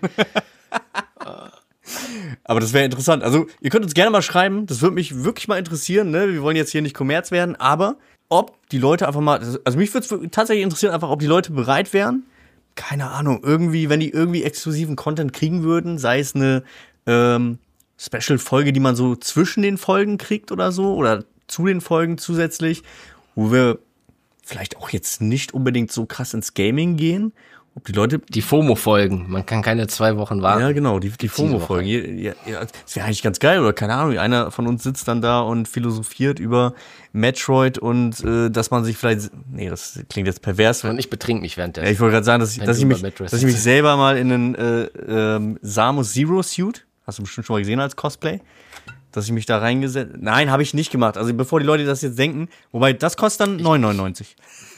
Speaker 1: Aber das wäre interessant. Also, ihr könnt uns gerne mal schreiben. Das würde mich wirklich mal interessieren, ne? Wir wollen jetzt hier nicht Kommerz werden, aber ob die Leute einfach mal, also mich würde es tatsächlich interessieren, einfach, ob die Leute bereit wären, keine Ahnung, irgendwie, wenn die irgendwie exklusiven Content kriegen würden, sei es eine Special-Folge, die man so zwischen den Folgen kriegt oder so, oder zu den Folgen zusätzlich, wo wir vielleicht auch jetzt nicht unbedingt so krass ins Gaming gehen, ob die Leute...
Speaker 2: Die FOMO-Folgen, man kann keine 2 Wochen warten.
Speaker 1: Ja, genau, die FOMO-Folgen. Ja, das wäre eigentlich ganz geil, oder keine Ahnung, einer von uns sitzt dann da und philosophiert über Metroid und dass man sich vielleicht... Nee, das klingt jetzt pervers.
Speaker 2: Und ich betrink mich währenddessen.
Speaker 1: Ja, ich wollte gerade sagen, dass ich mich selber mal in einen Samus Zero Suit, hast du bestimmt schon mal gesehen als Cosplay, dass ich mich da reingesetzt... Nein, habe ich nicht gemacht. Also bevor die Leute das jetzt denken, wobei das kostet dann 9,99.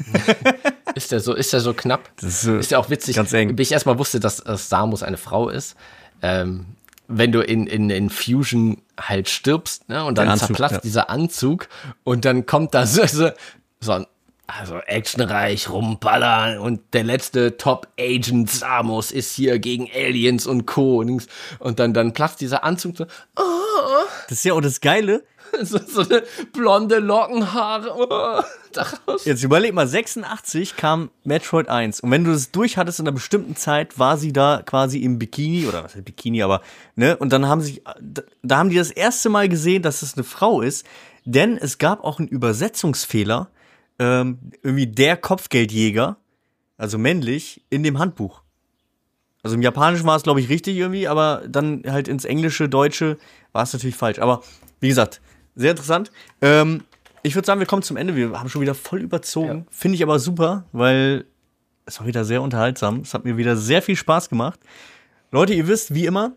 Speaker 2: Ist der so knapp?
Speaker 1: Das
Speaker 2: ist ja auch witzig,
Speaker 1: ganz eng.
Speaker 2: bis ich erstmal wusste, dass Samus eine Frau ist. Wenn du in Fusion halt stirbst, ne, und dann
Speaker 1: Anzug,
Speaker 2: zerplatzt dieser Anzug und dann kommt da so ein also actionreich rumballern und der letzte Top-Agent Samus ist hier gegen Aliens und Co. Und dann platzt dieser Anzug so,
Speaker 1: Das ist ja auch das Geile.
Speaker 2: so eine blonde Lockenhaare. Daraus.
Speaker 1: Jetzt überleg mal, 86 kam Metroid 1 und wenn du das durch hattest in einer bestimmten Zeit, war sie da quasi im Bikini, oder was heißt Bikini, aber, ne, und dann haben die das erste Mal gesehen, dass es eine Frau ist, denn es gab auch einen Übersetzungsfehler, irgendwie der Kopfgeldjäger, also männlich, in dem Handbuch. Also im Japanischen war es, glaube ich, richtig irgendwie, aber dann halt ins Englische, Deutsche war es natürlich falsch. Aber wie gesagt, sehr interessant. Ich würde sagen, wir kommen zum Ende. Wir haben schon wieder voll überzogen. Ja. Finde ich aber super, weil es war wieder sehr unterhaltsam. Es hat mir wieder sehr viel Spaß gemacht. Leute, ihr wisst, wie immer,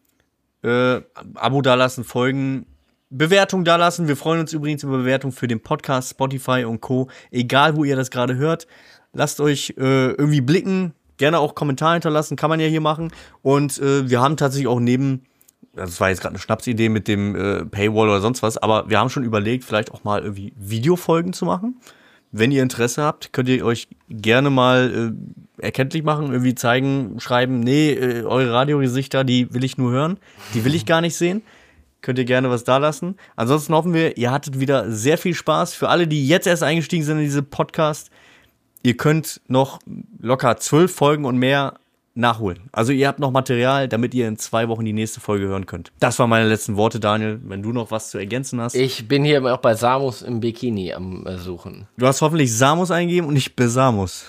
Speaker 1: Abo dalassen, folgen, Bewertung dalassen. Wir freuen uns übrigens über Bewertung für den Podcast, Spotify und Co. Egal, wo ihr das gerade hört. Lasst euch irgendwie blicken. Gerne auch Kommentare hinterlassen, kann man ja hier machen. Und wir haben tatsächlich auch das war jetzt gerade eine Schnapsidee mit dem Paywall oder sonst was, aber wir haben schon überlegt, vielleicht auch mal irgendwie Videofolgen zu machen. Wenn ihr Interesse habt, könnt ihr euch gerne mal erkenntlich machen, irgendwie zeigen, schreiben, nee, eure Radiogesichter, die will ich nur hören, die will ich gar nicht sehen. Könnt ihr gerne was da lassen. Ansonsten hoffen wir, ihr hattet wieder sehr viel Spaß. Für alle, die jetzt erst eingestiegen sind in diese Podcast, ihr könnt noch locker 12 Folgen und mehr nachholen. Also ihr habt noch Material, damit ihr in 2 Wochen die nächste Folge hören könnt. Das waren meine letzten Worte, Daniel. Wenn du noch was zu ergänzen hast.
Speaker 2: Ich bin hier auch bei Samus im Bikini am Suchen.
Speaker 1: Du hast hoffentlich Samus eingegeben und nicht Besamus.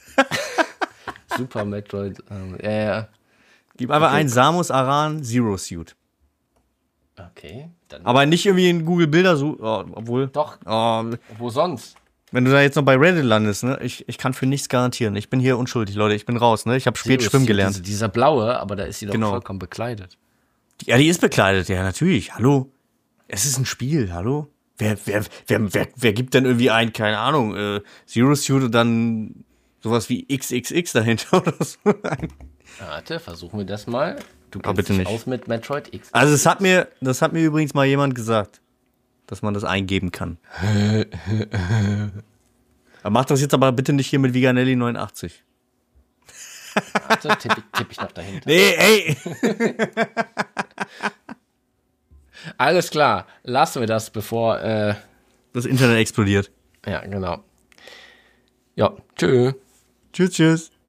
Speaker 2: Super Metroid. Ja.
Speaker 1: Gib einfach ein Samus Aran Zero Suit.
Speaker 2: Okay. Dann
Speaker 1: aber nicht irgendwie in Google Bilder so, obwohl.
Speaker 2: Doch. Wo sonst?
Speaker 1: Wenn du da jetzt noch bei Reddit landest, ne? Ich kann für nichts garantieren. Ich bin hier unschuldig, Leute. Ich bin raus, ne? Ich habe spät schwimmen gelernt.
Speaker 2: Dieser blaue, aber da ist sie doch vollkommen bekleidet.
Speaker 1: Ja, die ist bekleidet, ja, natürlich. Hallo? Es ist ein Spiel, hallo? Wer gibt denn irgendwie ein, keine Ahnung, Zero Suit und dann sowas wie XXX dahinter oder so?
Speaker 2: Warte, versuchen wir das mal. Du
Speaker 1: kennst bitte dich nicht
Speaker 2: aus mit Metroid X.
Speaker 1: Also das hat mir übrigens mal jemand gesagt, dass man das eingeben kann. Mach das jetzt aber bitte nicht hier mit Viganelli 89.
Speaker 2: Warte, tipp ich noch dahinter.
Speaker 1: Nee, ey!
Speaker 2: Alles klar, lassen wir das, bevor
Speaker 1: das Internet explodiert.
Speaker 2: Ja, genau. Ja, tschüss.
Speaker 1: Tschüss.